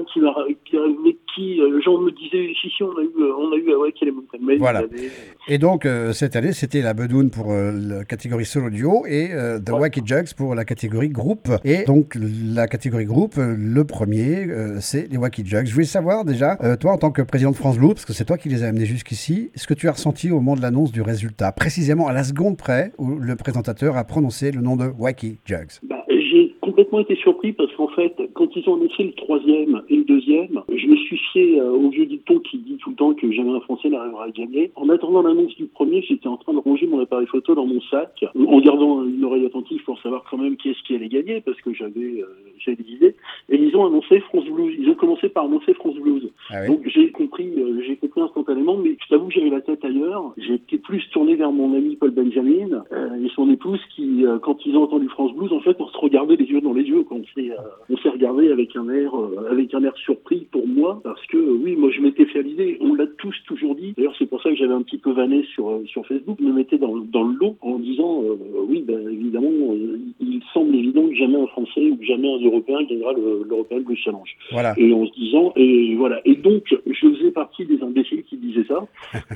Jean me disait, si, on a eu Awake et les Mountain Men. Voilà. Et donc, cette année, c'était la Bedoune pour la catégorie solo duo et The Wacky Jugs pour la catégorie groupe. Et donc, la catégorie groupe, le premier, c'est les Wacky Jugs. Je voulais savoir déjà, toi, en tant que président de France Blues, parce que c'est toi qui les as amenés jusqu'ici, ce que tu as ressenti au moment de l'annonce du résultat, précisément à la seconde près où le présentateur a prononcé le nom de Wacky Jugs. J'ai complètement été surpris parce qu'en fait, quand ils ont annoncé le 3e et le 2e, je me suis fié au vieux dicton qui dit tout le temps que jamais un Français n'arrivera à gagner. En attendant l'annonce du premier, j'étais en train de ranger mon appareil photo dans mon sac, en gardant une oreille attentive pour savoir quand même qui est-ce qui allait gagner, parce que j'avais des idées. Et ils ont annoncé France Blues. Ils ont commencé par annoncer France Blues. Donc j'ai compris instantanément, mais je t'avoue que j'avais la tête ailleurs. J'étais plus tourné vers mon ami Paul Benjamin et son épouse qui, quand ils ont entendu France Blues, en fait, on se regardait les yeux dans les yeux. Quand on s'est regardé avec un air surpris pour moi, parce que oui, moi je m'étais fait à l'idée. On l'a tous toujours dit. D'ailleurs, c'est pour ça que j'avais un petit peu vanné sur Facebook, me mettais dans le lot en disant évidemment, il semble évident que jamais un Français ou que jamais un Européen gagnera l'European Blues Challenge. Voilà. Et en se disant, et voilà. Et donc, je faisais partie des imbéciles qui disaient ça.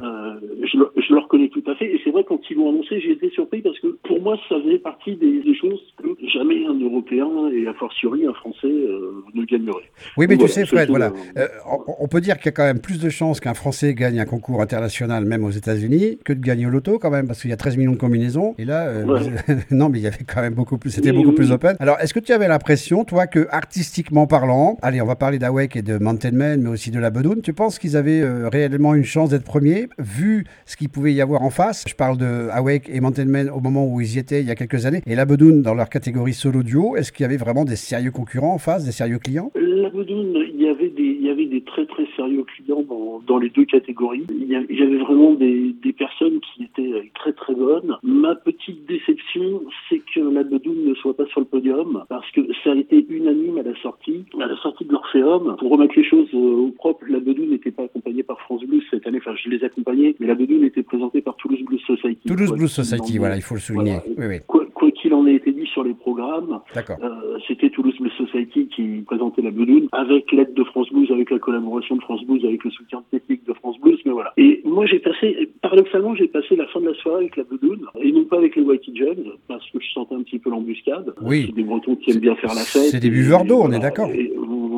Je le reconnais tout à fait. Et c'est vrai, quand ils l'ont annoncé, j'ai été surpris parce que pour moi, ça faisait partie des choses que jamais un Européen et a fortiori un Français ne gagnerait. Oui, mais donc, tu sais, Fred, voilà. On peut dire qu'il y a quand même plus de chances qu'un Français gagne un concours international, même aux États-Unis, que de gagner au loto quand même, parce qu'il y a 13 millions de combinaisons. Et là, non, mais il y avait quand même beaucoup plus. C'était beaucoup plus open. Alors, est-ce que tu avais l'impression, toi, que artistiquement parlant, allez, on va parler d'Awake et de Mountain Men, mais aussi de la Bedoune, tu penses qu'ils avaient réellement une chance d'être premiers, vu ce qu'il pouvait y avoir en face? Je parle de Awake et Mountain Men au moment où ils y étaient il y a quelques années, et la Bedoune dans leur catégorie solo duo. Est-ce qu'il y avait vraiment des sérieux concurrents en face, des sérieux clients? La Bedoune, il y avait des très très sérieux clients dans les 2 catégories. Il y avait vraiment des personnes qui étaient très très bonnes. Ma petite déception, c'est que la Bedoune ne soit pas sur le podium, parce que ça a été unanime à la sortie de l'Orpheum. Pour remettre les choses au propre, la Bedoune n'était pas accompagnée par France Blues cette année. Enfin, je les accompagnais, mais la Bedoune était présentée par Toulouse Blues Society. Toulouse Blues Society, voilà, il faut le souligner. Voilà. Oui. Quoi qu'il en ait été dit sur les programmes, c'était Toulouse Blues Society qui présentait la Bedoune, avec l'aide de France Blues, avec la collaboration de France Blues, avec le soutien technique de France Blues, mais voilà. Et moi, paradoxalement, j'ai passé la fin de la soirée avec la Bedoune, et non pas avec les Wacky Jugs, parce que je sentais un petit peu l'embuscade. Oui. C'est des Bretons qui aiment bien faire la fête. C'est des buveurs d'eau, on est d'accord.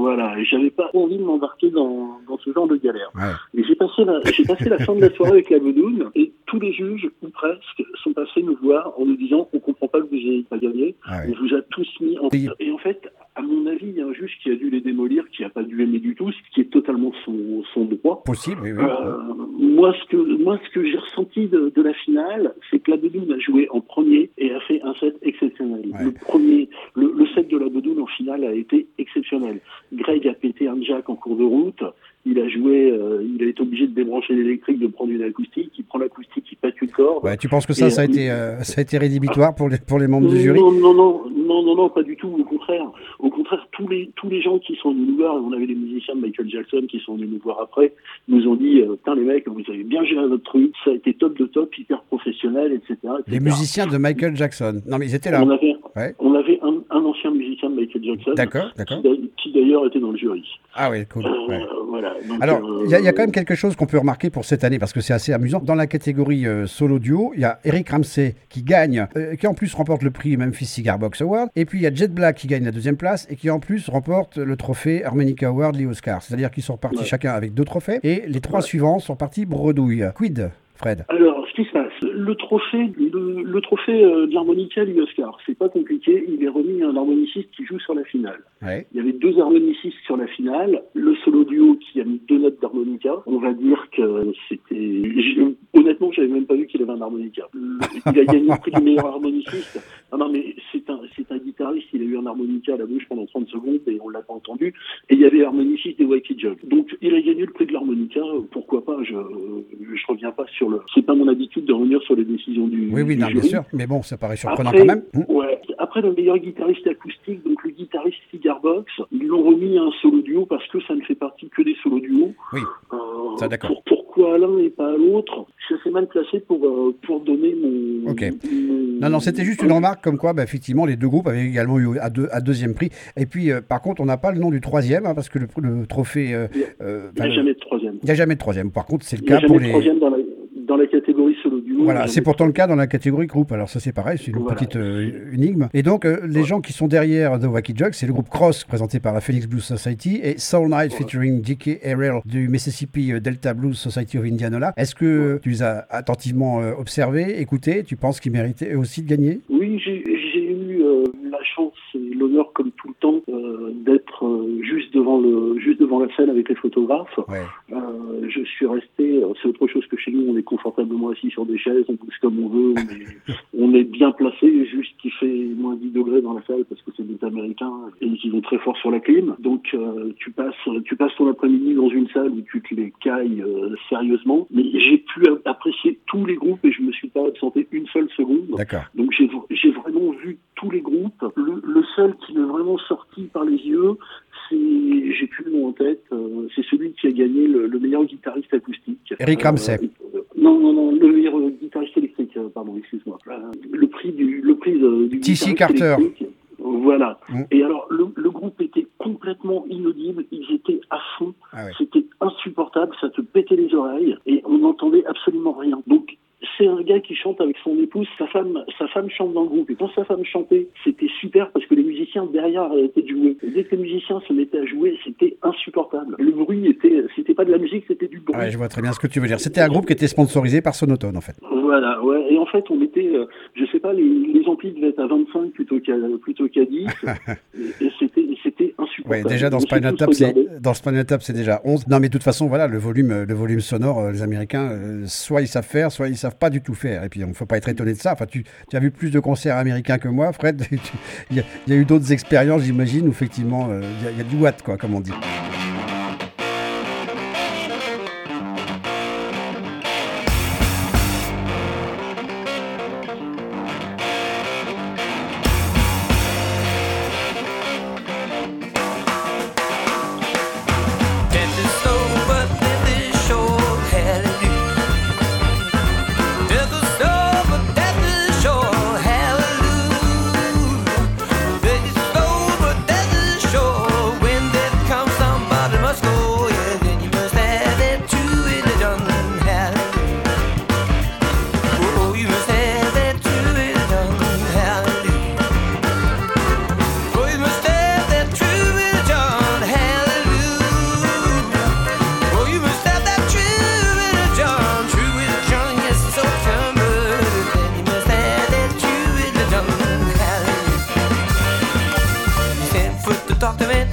Voilà, et j'avais pas envie de m'embarquer dans ce genre de galère. Ouais. Et j'ai passé la fin de la soirée avec la Bedoune, et tous les juges, ou presque, sont passés nous voir en nous disant on comprend pas que vous ayez pas gagné, Ah ouais. on vous a tous mis en... Et en fait, à mon avis, il y a un juge qui a dû les démolir, qui a pas dû aimer du tout, ce qui est totalement son droit. Possible, oui, oui. Moi, ce que j'ai ressenti de la finale, c'est que la Bedoune a joué en premier et a fait un set exceptionnel. Ouais. Le set de la Bedoune en finale a été exceptionnel. Greg a pété un jack en cours de route. Il a joué, il a été obligé de débrancher l'électrique, de prendre une acoustique. Il prend l'acoustique, il pète une corde. Ouais, tu penses que ça a été rédhibitoire pour les membres du jury? Non, pas du tout. Au contraire, tous les gens qui sont venus nous voir, et on avait des musiciens de Michael Jackson qui sont venus nous voir après, nous ont dit, putain les mecs, vous avez bien géré votre truc, ça a été top de top, hyper professionnel, etc. Les musiciens de Michael Jackson. Non, mais ils étaient là. On avait un ancien musicien de Michael Jackson. D'accord. Qui d'ailleurs était dans le jury. Ah oui, cool. Ouais. Voilà. Donc, alors, il y a quand même quelque chose qu'on peut remarquer pour cette année, parce que c'est assez amusant. Dans la catégorie solo duo, il y a Eric Ramsey qui gagne, qui en plus remporte le prix Memphis Cigar Box Award. Et puis il y a Jet Black qui gagne la deuxième place et qui en plus remporte le trophée Harmonica Award lié Oscar. C'est-à-dire qu'ils sont repartis chacun avec 2 trophées. Et les 3 suivants sont partis bredouille. Quid, Fred? Alors, ce qui se passe, le trophée de l'harmonica du Oscar, c'est pas compliqué, il est remis à un harmoniciste qui joue sur la finale. Ouais. Il y avait 2 harmonicistes sur la finale, le solo duo qui a mis 2 notes d'harmonica. On va dire que c'était... Honnêtement, j'avais même pas vu qu'il avait un harmonica. Il a gagné le prix du meilleur harmoniciste. Non, mais c'est un guitariste, il a eu un harmonica à la bouche pendant 30 secondes et on l'a pas entendu. Et il y avait l'harmoniciste des Wacky Jug. Donc, il a gagné le prix de l'harmonica, pourquoi pas, je reviens pas sur le... C'est pas mon habitude de revenir sur les décisions du jury. Bien sûr, mais bon, ça paraît surprenant quand même. Ouais. Après, le meilleur guitariste acoustique, donc le guitariste Cigar Box, ils l'ont remis à un solo duo parce que ça ne fait partie que des solo duos. Oui, ça d'accord. Pourquoi à l'un et pas à l'autre? Je suis assez mal placé pour donner mon... Ok. Non, c'était juste une remarque comme quoi, effectivement, les 2 groupes avaient également eu à deuxième prix. Et puis, par contre, on n'a pas le nom du troisième, parce que le trophée... il n'y a jamais de troisième. Il n'y a jamais de troisième. Par contre, c'est le cas pour les... Il n'y a jamais de troisième dans la catégorie solo duo. Voilà, c'est pourtant le cas dans la catégorie groupe. Alors ça, c'est pareil, c'est une petite énigme. Et donc, les gens qui sont derrière The Wacky Jug, c'est le groupe Cross, présenté par la Phoenix Blues Society, et Soul Night featuring D.K. Harrell du Mississippi Delta Blues Society of Indianola. Est-ce que tu les as attentivement observés, écoutés? Tu penses qu'ils méritaient eux aussi de gagner? Oui, j'ai eu la chance et l'honneur, comme tout le temps, d'être juste devant la scène avec les photographes. Ouais. Je suis resté, c'est autre chose que chez nous, on est confortablement assis sur des chaises, on bouge comme on veut, on est bien placé, juste qu'il fait moins 10 degrés dans la salle parce que c'est des Américains et ils vont très fort sur la clim. Donc tu passes ton après-midi dans une salle où tu te les cailles sérieusement. Mais j'ai pu apprécier tous les groupes et je me suis pas absenté une seule seconde. D'accord. Donc j'ai vraiment vu tous les groupes. Le seul qui m'est vraiment sorti par les yeux, j'ai plus le nom en tête, c'est celui qui a gagné le meilleur guitariste acoustique. Eric Ramsey. Non, le meilleur guitariste électrique, pardon, excuse-moi. Le prix du T.C. Carter. Électrique. Voilà. Et alors, le groupe était complètement inaudible, ils étaient à fond, C'était insupportable, ça te pétait les oreilles, et on n'entendait absolument rien. Donc, c'est un gars qui chante avec son épouse, sa femme chante dans le groupe. Et quand sa femme chantait, c'était super parce que les musiciens derrière arrêtaient de jouer. Et dès que les musiciens se mettaient à jouer, c'était insupportable. Le bruit c'était pas de la musique, c'était du bruit. Ouais, je vois très bien ce que tu veux dire. C'était un groupe qui était sponsorisé par Sonotone, en fait. Voilà, ouais. Et en fait, on était, je sais pas, les amplis devaient être à 25 plutôt qu'à 10. et c'était insupportable. Ouais, déjà dans Spinal Tap, c'est déjà 11. Non, mais de toute façon, voilà, le volume sonore, les Américains, soit ils savent faire, soit ils savent pas du tout faire. Et puis, il ne faut pas être étonné de ça. Enfin, tu as vu plus de concerts américains que moi, Fred. Il y a eu d'autres expériences, j'imagine, où effectivement, il y a du watt, quoi, comme on dit. Somebody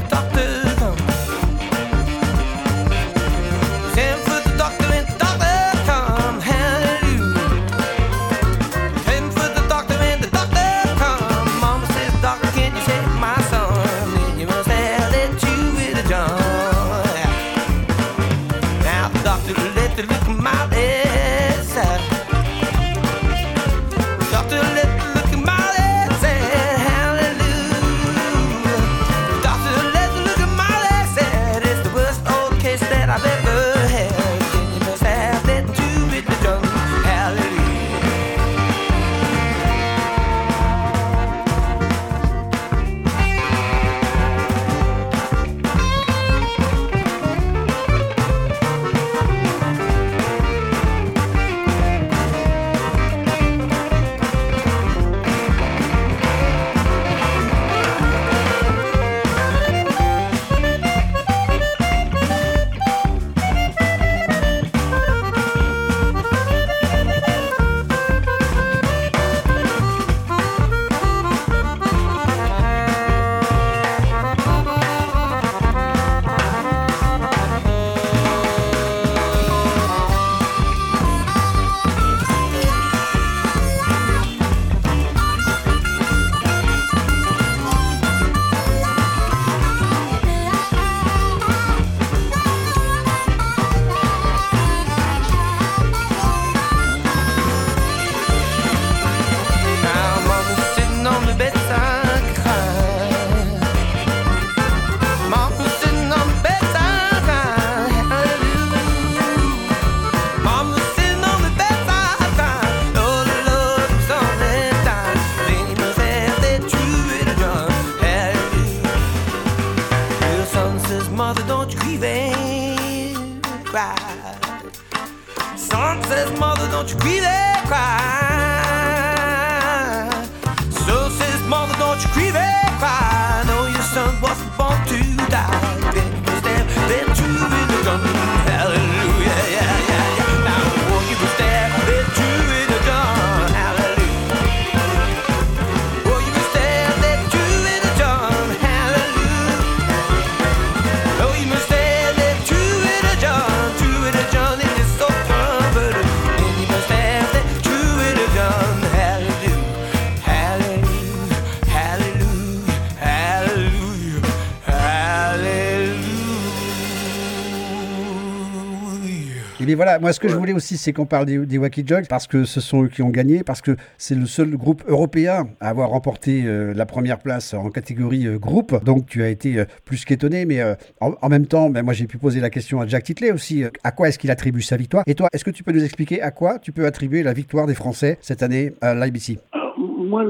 Mais voilà, moi ce que je voulais aussi, c'est qu'on parle des Wacky Jugs, parce que ce sont eux qui ont gagné, parce que c'est le seul groupe européen à avoir remporté la première place en catégorie groupe. Donc tu as été plus qu'étonné, mais en même temps, moi j'ai pu poser la question à Jack Titley aussi, à quoi est-ce qu'il attribue sa victoire? Et toi, est-ce que tu peux nous expliquer à quoi tu peux attribuer la victoire des Français cette année à l'IBC? Moi,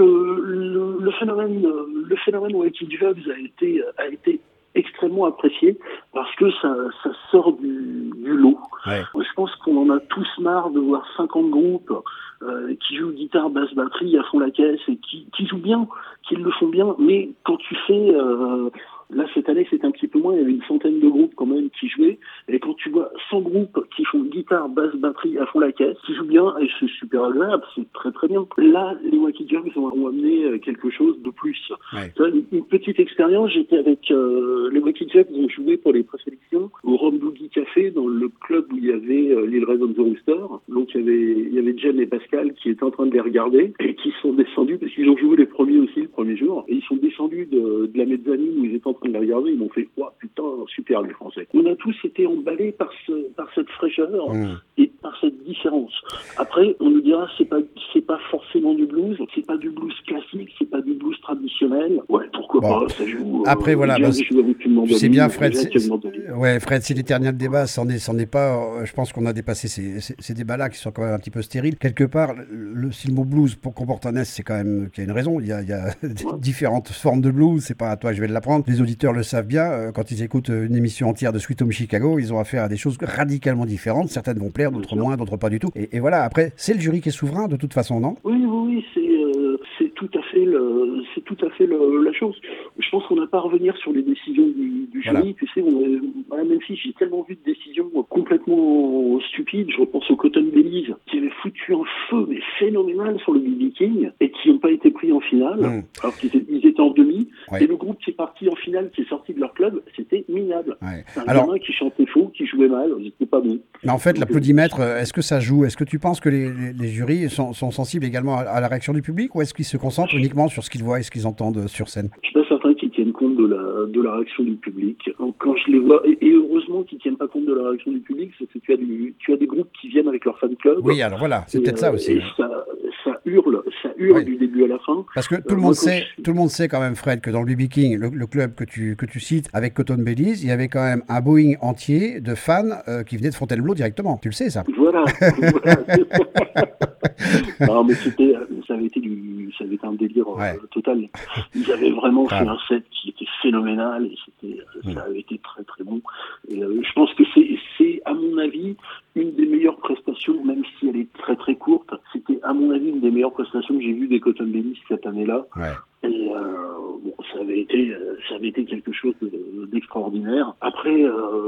le phénomène Wacky Jugs a été extrêmement apprécié parce que ça sort du lot. Ouais. Je pense qu'on en a tous marre de voir 50 groupes qui jouent guitare, basse, batterie à fond la caisse et qui jouent bien, qui le font bien, mais quand tu fais là cette année c'est un petit peu moins, il y avait une centaine de groupes quand même qui jouaient, et quand tu vois 100 groupes qui font guitare, basse, batterie à fond la caisse, qui jouent bien, et c'est super agréable, c'est très très bien. Là les Wacky Jugs ont amené quelque chose de plus. Ouais. Une petite expérience, j'étais avec les Wacky Jugs, ont joué pour les présélections au Rome Boogie Café, dans le club où il y avait Lil Red on the Rooster. Donc il y avait Jen et Pascal qui étaient en train de les regarder et qui sont descendus, parce qu'ils ont joué les premiers aussi le premier jour, et ils sont descendus de la mezzanine où ils étaient en train de les regarder. Ils m'ont fait oh, putain, super les Français. On a tous été emballés par cette fraîcheur et par cette différence. Après, on nous dira c'est pas forcément du blues, c'est pas du blues classique, c'est pas du blues traditionnel. Ouais, pourquoi pas, ça joue. Après voilà, c'est bien Fred. Ouais, Fred, c'est l'éternel débat, c'en est pas. Je pense qu'on a dépassé ces débats-là qui sont quand même un petit peu stériles. Quelque part, si le mot blues comporte un S, c'est quand même qu'il y a une raison. Il y a différentes formes de blues. C'est pas à toi, je vais l'apprendre. Les auditeurs le savent bien. Quand ils écoutent une émission entière de Sweet Home Chicago, ils ont affaire à des choses radicalement différentes. Certaines vont plaire, d'autres moins, d'autres pas du tout. Et voilà. Après, c'est le jury qui est souverain de toute façon, non? Oui, c'est tout à la chose. Je pense qu'on n'a pas à revenir sur les décisions du Voilà. jury. Tu sais, même si j'ai tellement vu de décisions complètement stupides, je repense au Cotton Bellies qui avait foutu un feu mais phénoménal sur le BB King et qui n'ont pas été pris en finale, alors qu'ils étaient en demi. Ouais. Et le groupe qui est parti en finale, qui est sorti de leur club, c'était minable. Ouais. C'est un Alors, gamin qui chantait faux, qui jouait mal, c'était pas bon. mais en fait, l'applaudimètre, est-ce que ça joue? Est-ce que tu penses que les jurys sont sensibles également à la réaction du public, ou est-ce qu'ils se concentrent uniquement sur ce qu'ils voient et ce qu'ils entendent sur scène? Je suis pas certain qu'ils tiennent compte de la réaction du public. Quand je les vois, et heureusement qu'ils tiennent pas compte de la réaction du public, c'est que tu as des groupes qui viennent avec leur fan club. Oui, alors voilà, c'est peut-être ça aussi. Et ça hurle Oui. du début à la fin. Parce que tout le monde sait quand même, Fred, que dans le BB King, le club que tu cites, avec Cotton Bellies, il y avait quand même un Boeing entier de fans qui venaient de Fontainebleau directement. Tu le sais, ça? Voilà. Non, mais ça avait été un délire total. Ils avaient vraiment fait un set qui était phénoménal et ça avait été très très bon. Et, je pense que c'est à mon avis une des meilleures prestations, même si elle est très très courte. C'était à mon avis une des meilleures prestations que j'ai vues des Cotton Bellies cette année-là. Ouais. Et ça avait été quelque chose d'extraordinaire. Après,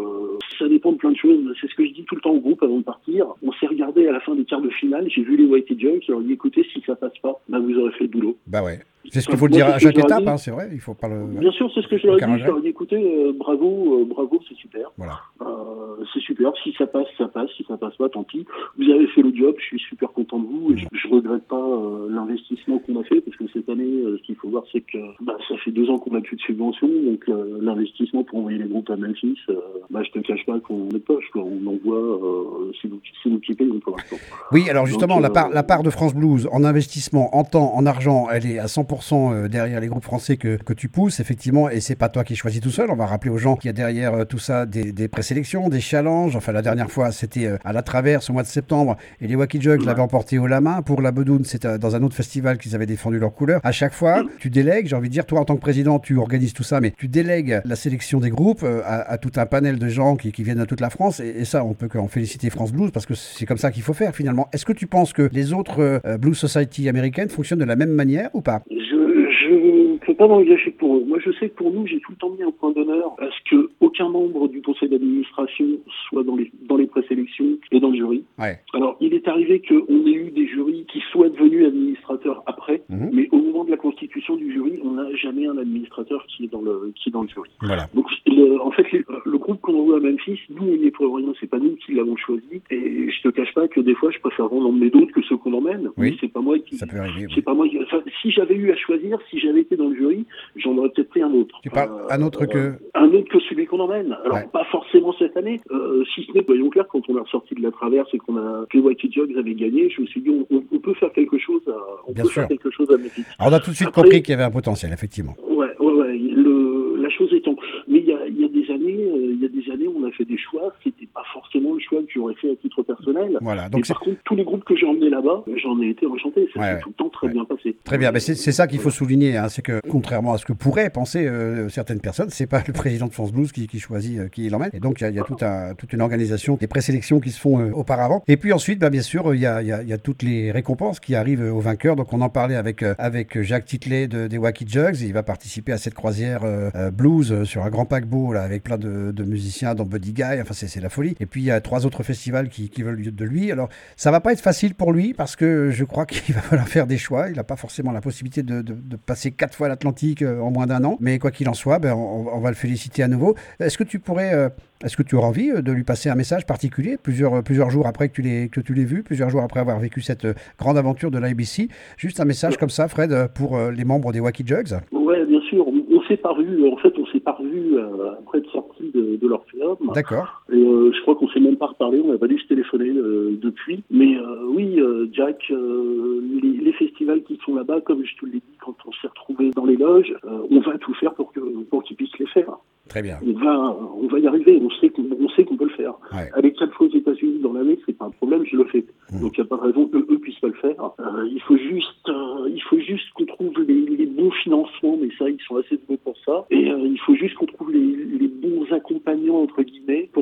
ça dépend de plein de choses. C'est ce que je dis tout le temps au groupe avant de partir. On s'est regardé à la fin des quarts de finale. J'ai vu les Whitey Jugs. Je leur ai dit, écoutez, si ça passe pas, vous aurez fait le boulot. Bah ouais. C'est ce qu'il faut le dire à chaque étape, hein, c'est vrai. Il faut pas le. Bien sûr, c'est ce que je leur ai dit. Je leur ai dit, écoutez, bravo, c'est super. Voilà. C'est super. Si ça passe, ça passe. Si ça passe pas, tant pis. Vous avez fait le job. Je suis super content de vous. Et je regrette pas l'investissement qu'on a fait, parce que cette année, ce qu'il faut voir, c'est que ça fait 2 ans qu'on n'a plus de subventions. Donc l'investissement pour envoyer les groupes à Memphis, je te cache pas qu'on est poche. On envoie, c'est nous qui payons pour l'instant. Oui, alors justement, donc, la part de France Blues en investissement, en temps, en argent, elle est à 100% derrière les groupes français que tu pousses, effectivement, et c'est pas toi qui choisis tout seul. On va rappeler aux gens qu'il y a derrière tout ça des présélections, des challenges. Enfin, la dernière fois, c'était à la Traverse au mois de septembre, et les Wacky Jugs l'avaient emporté haut la main. Pour la Bedoune, c'était dans un autre festival qu'ils avaient défendu leurs couleurs. À chaque fois, tu délègues, j'ai envie de dire, toi en tant que président, tu organises tout ça, mais tu délègues la sélection des groupes à tout un panel de gens qui viennent de toute la France, et ça, on peut qu'en féliciter France Blues, parce que c'est comme ça qu'il faut faire finalement. Est-ce que tu penses que les autres Blues Society américaines fonctionnent de la même manière ou pas? Je ne peux pas m'engager pour eux. Moi, je sais que pour nous, j'ai tout le temps mis un point d'honneur à ce qu'aucun membre du conseil d'administration soit dans les présélections et dans le jury. Ouais. Alors, il est arrivé qu'on ait eu des jurys qui soient devenus administrateurs après, mais au moment de la constitution du jury, on n'a jamais un administrateur qui est dans le jury. Voilà. Donc, en fait, le groupe qu'on envoie à Memphis, nous, on y est pour rien. C'est pas nous qui l'avons choisi. Et je te cache pas que des fois, je préfère en emmener d'autres que ceux qu'on emmène. Oui. Mais c'est pas moi qui. Ça peut arriver. C'est pas moi qui. Enfin, si j'avais eu à choisir, si j'avais été dans le jury, j'en aurais peut-être pris un autre. Tu parles un autre que celui qu'on emmène. Alors, pas forcément cette année. Si ce n'est, voyons clair, quand on est ressorti de la Traverse et que les Whitey Jugs avaient gagné, je me suis dit, on peut faire quelque chose faire quelque chose à Memphis. Alors, on a tout de suite compris qu'il y avait un potentiel, effectivement. Ouais. La chose étant, mais il y a des années, on a fait des choix. C'était pas forcément le choix que j'aurais fait à titre personnel. Voilà. Donc par contre, tous les groupes que j'ai emmenés là-bas, j'en ai été enchanté. Ça s'est tout le temps très bien passé. Très bien. Mais c'est ça qu'il faut souligner, hein, c'est que contrairement à ce que pourraient penser certaines personnes, c'est pas le président de France Blues qui choisit qui l'emmène. Et donc il y a toute une organisation, des présélections qui se font auparavant. Et puis ensuite, bien sûr, il y a toutes les récompenses qui arrivent aux vainqueurs. Donc on en parlait avec Jacques Titley des Wacky Jugs. Il va participer à cette croisière blues sur un grand paquebot là, avec plein de musiciens dans Buddy Guy. Enfin, c'est la folie. Et puis il y a 3 autres festivals qui veulent de lui. Alors ça va pas être facile pour lui parce que je crois qu'il va falloir faire des choix. Il n'a pas forcément la possibilité de passer 4 fois l'Atlantique en moins d'1 an. Mais quoi qu'il en soit, on va le féliciter à nouveau. Est-ce que tu auras envie de lui passer un message particulier plusieurs jours après que tu l'aies vu, plusieurs jours après avoir vécu cette grande aventure de l'IBC? Juste un message comme ça, Fred, pour les membres des Wacky Jugs? Ouais, bien sûr. On s'est pas revus après être sortis de l'Orpheum. D'accord. Et je crois qu'on s'est même pas reparlé, on n'a pas dû se téléphoner depuis. Mais oui, Jack, les festivals qui sont là-bas, comme je te l'ai dit, quand on s'est retrouvés dans les loges, on va tout faire pour qu'ils puissent les faire. Très bien. On va y arriver, on sait qu'on peut le faire. Ouais. Aller 4 fois aux États-Unis dans l'année, c'est pas un problème, je le fais. Donc il n'y a pas de raison qu'eux puissent pas le faire. Il faut juste qu'on trouve les bons financements, mais ça, ils sont assez doués pour ça. Et il faut juste qu'on trouve les bons accompagnants, entre guillemets, pour qu'on arrive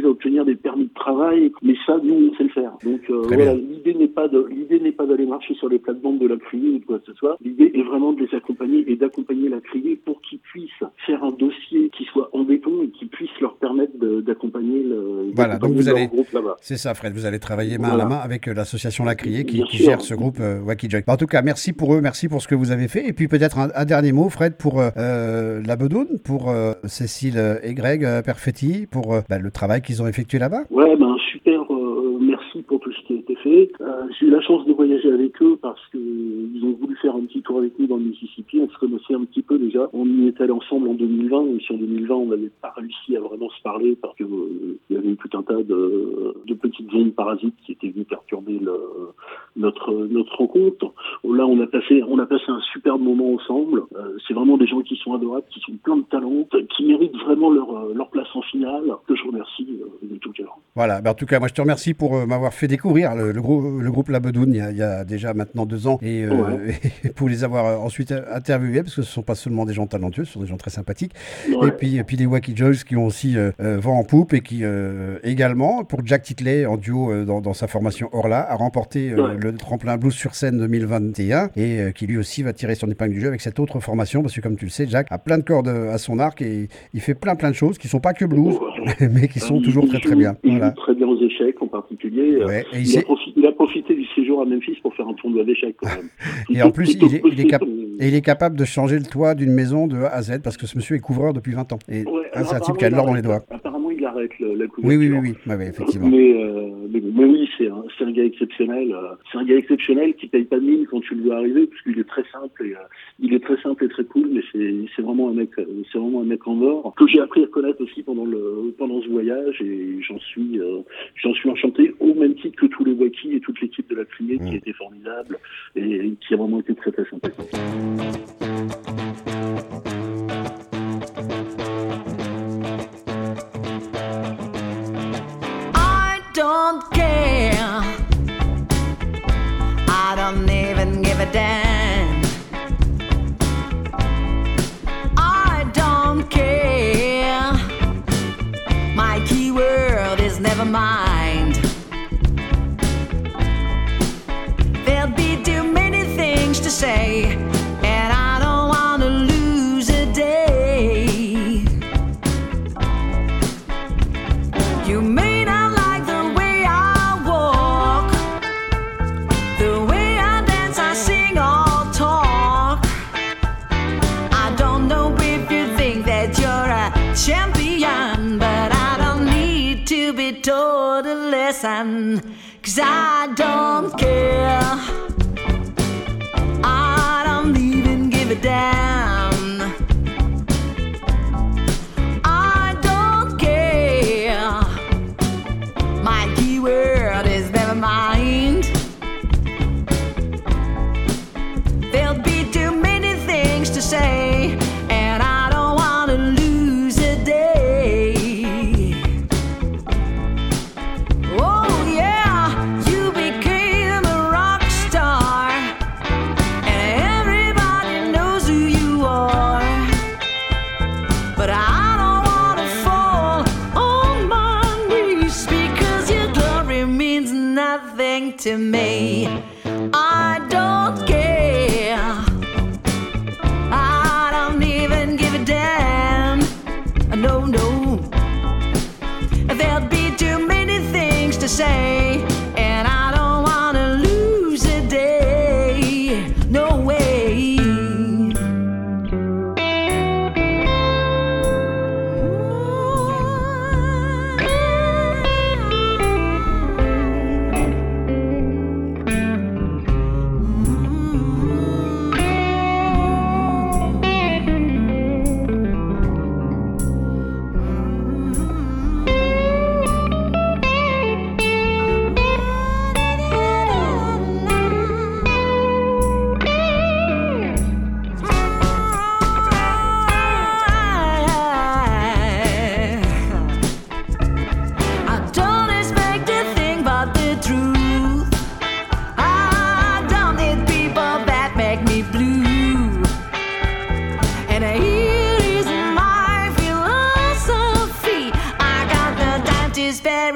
à obtenir des permis de travail, mais ça, nous, on sait le faire. Donc voilà, l'idée n'est pas d'aller marcher sur les plates-bandes de la criée ou de quoi que ce soit. L'idée est vraiment de les accompagner et d'accompagner la criée pour qu'ils puissent faire un dossier qui soit en béton et qui puisse leur permettre d'accompagner leur groupe là-bas. C'est ça, Fred, vous allez travailler main à la main avec l'association La Criée qui gère ce groupe Wacky Joy. En tout cas, merci pour eux, merci pour ce que vous avez fait. Et puis peut-être un dernier mot, Fred, pour la Bedoune, pour Cécile et Greg Perfetti, pour le travail qu'ils ont effectué là-bas. Ouais, super, merci pour tout ce qui a été fait. J'ai eu la chance de voyager avec eux parce qu'ils ont voulu faire un petit tour avec nous dans le Mississippi. On se connaissait un petit peu déjà. On y est allé ensemble en 2020, et sur 2020, on n'avait pas réussi à vraiment se parler parce que il y avait eu tout un tas de petites zones parasites qui étaient venues perturber notre rencontre. Là, on a passé un superbe moment ensemble. C'est vraiment des gens qui sont adorables, qui sont plein de talent, qui méritent vraiment leur place en finale, que je remercie de tout cœur. Voilà, en tout cas, moi je te remercie pour m'avoir fait découvrir le groupe La Bedoune il y a déjà maintenant 2 ans et pour les avoir ensuite interviewés, parce que ce ne sont pas seulement des gens talentueux, ce sont des gens très sympathiques. Ouais. Et puis les Wacky Joys qui ont aussi vent en poupe et qui également, pour Jack Titley en duo dans sa formation Orla, a remporté le tremplin Blues sur scène 2021 et qui lui aussi va tirer son épingle du jeu avec cette autre formation, parce que comme tu le sais, Jack a plein de cordes à son arc et il fait plein de choses qui ne sont pas que blues, mais qui sont toujours très bien. Il joue très bien aux échecs en particulier. Ouais, il a profité du séjour à Memphis pour faire un tournoi d'échecs quand même. Et en plus, il est capable de changer le toit d'une maison de A à Z, parce que ce monsieur est couvreur depuis 20 ans. Et c'est un type qui a de l'or dans les doigts. Apparemment, il arrête la couverture. Oui, effectivement. Mais oui, c'est un gars exceptionnel. C'est un gars exceptionnel qui paye pas de mine quand tu le vois arriver, parce qu'il est très simple et très cool. Mais c'est vraiment un mec en or que j'ai appris à connaître aussi pendant ce voyage, et j'en suis enchanté, au même titre que tous les Wacky et toute l'équipe de La Criée qui était formidable et qui a vraiment été très très sympathique. I don't care. I don't even give a damn. I don't care. My keyword is never mind. There'll be too many things to say, and I don't want to lose a day. You may not like the way I walk, the way I dance, I sing or talk. I don't know if you think that you're a champion, but I don't need to be told to listen, 'cause I don't care. I don't even give a damn. I don't care. My keyword is never mind. There'll be too many things to say, and I don't want to lose a day. Oh yeah, you became a rock star, and everybody knows who you are. But I don't want to fall on my knees, because your glory means nothing to me. I don't care. I don't even give a damn. No. There'll be too many things to say, and I don't want to lose a day. No way.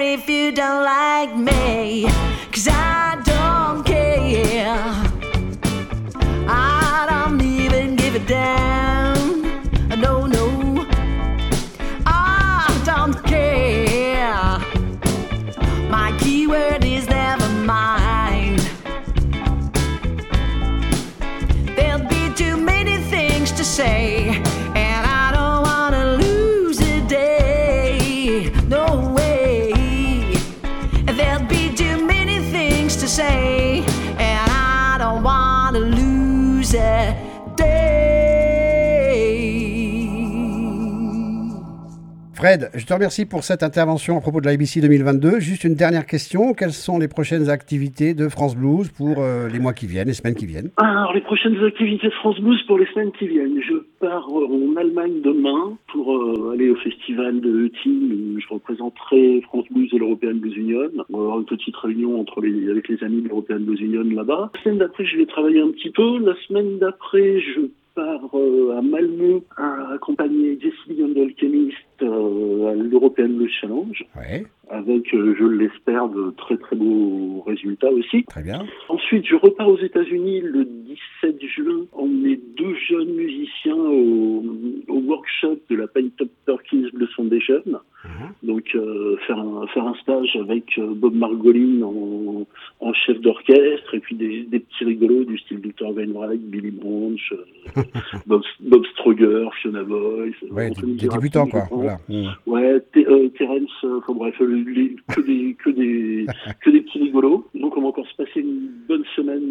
if you don't like me, 'cause I don't care. I don't even give a damn. No, no, I don't care. My keyword is never mind. There'll be too many things to say, and I don't wanna lose a day. No way. There'll be too many things to say, and I don't wanna lose a day. Fred, je te remercie pour cette intervention à propos de la ABC 2022. Juste une dernière question. Quelles sont les prochaines activités de France Blues pour les mois qui viennent, les semaines qui viennent? Alors, les prochaines activités de France Blues pour les semaines qui viennent. Je pars en Allemagne demain pour aller au festival de Eutin où je représenterai France Blues et l'European Blues Union. On va avoir une petite réunion avec les amis de l'European Blues Union là-bas. La semaine d'après, je vais travailler un petit peu. La semaine d'après, je pars à Malmö à accompagner Jessie Handel-Chemist à l'European Blues Challenge. Ouais. Avec, je l'espère, de très très beaux résultats aussi. Très bien. Ensuite, je repars aux États-Unis le 17 juin. On est 2 jeunes musiciens au workshop de la Pine-Top Perkins Blues Foundation. Donc, faire un stage avec Bob Margolin en chef d'orchestre, et puis des petits rigolos du style Dr. Wainwright, Billy Branch, Bob Stroger, Fiona Boyce. Ouais, des débutants, quoi. Voilà. Ouais, Terence, enfin bref, que des petits rigolos. Donc on va encore se passer une bonne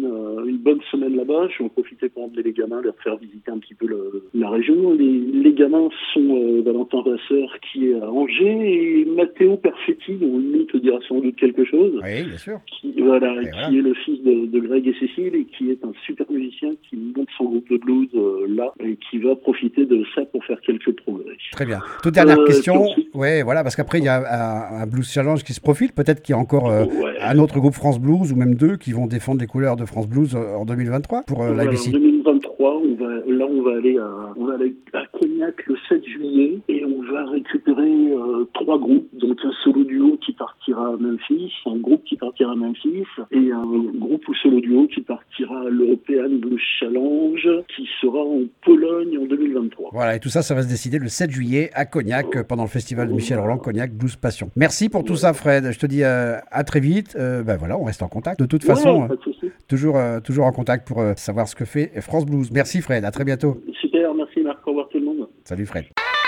semaine là-bas. Je vais en profiter pour emmener les gamins, leur faire visiter un petit peu la région. Les gamins sont Valentin Vasseur qui est à Angers et Matteo Perfetti, dont le nom te dira sans doute quelque chose. Oui, bien sûr. Qui est le fils de Greg et Cécile et qui est un super musicien qui monte son groupe de blues là et qui va profiter de ça pour faire quelques progrès. Très bien. Toute dernière question. Ouais, voilà, parce qu'après il y a un Blues Challenge qui se profile. Peut-être qu'il y a encore un autre groupe France Blues ou même 2 qui vont défendre les couleurs de France Blues en 2023 pour l'ABC. En 2023, on va aller à Cognac le 7 juillet et on va récupérer 3 groupes, donc un solo duo qui partira à Memphis, un groupe qui partira à Memphis et un groupe ou solo duo qui partira à l'European Blues Challenge qui sera en Pologne en 2023. Voilà, et tout ça va se décider le 7 juillet à Cognac pendant le festival de Michel Roland Cognac Blues Passion. Merci pour tout ça, Fred. Je te dis à très vite. Voilà, on reste en contact. De toute façon, toujours en contact pour savoir ce que fait France Blues. Merci, Fred. À très bientôt. Super, merci Marc. Au revoir tout le monde. Salut, Fred.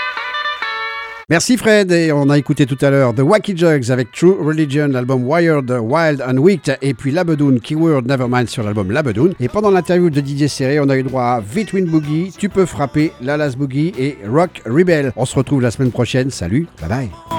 Merci Fred, et on a écouté tout à l'heure The Wacky Jugs avec True Religion, l'album Wired, Wild and Wicked, et puis Labedoun, Keyword Nevermind sur l'album Labedoun. Et pendant l'interview de Didier Serré, on a eu droit à Between Boogie, Tu peux frapper, Lalas Boogie et Rock Rebel. On se retrouve la semaine prochaine, salut, bye bye.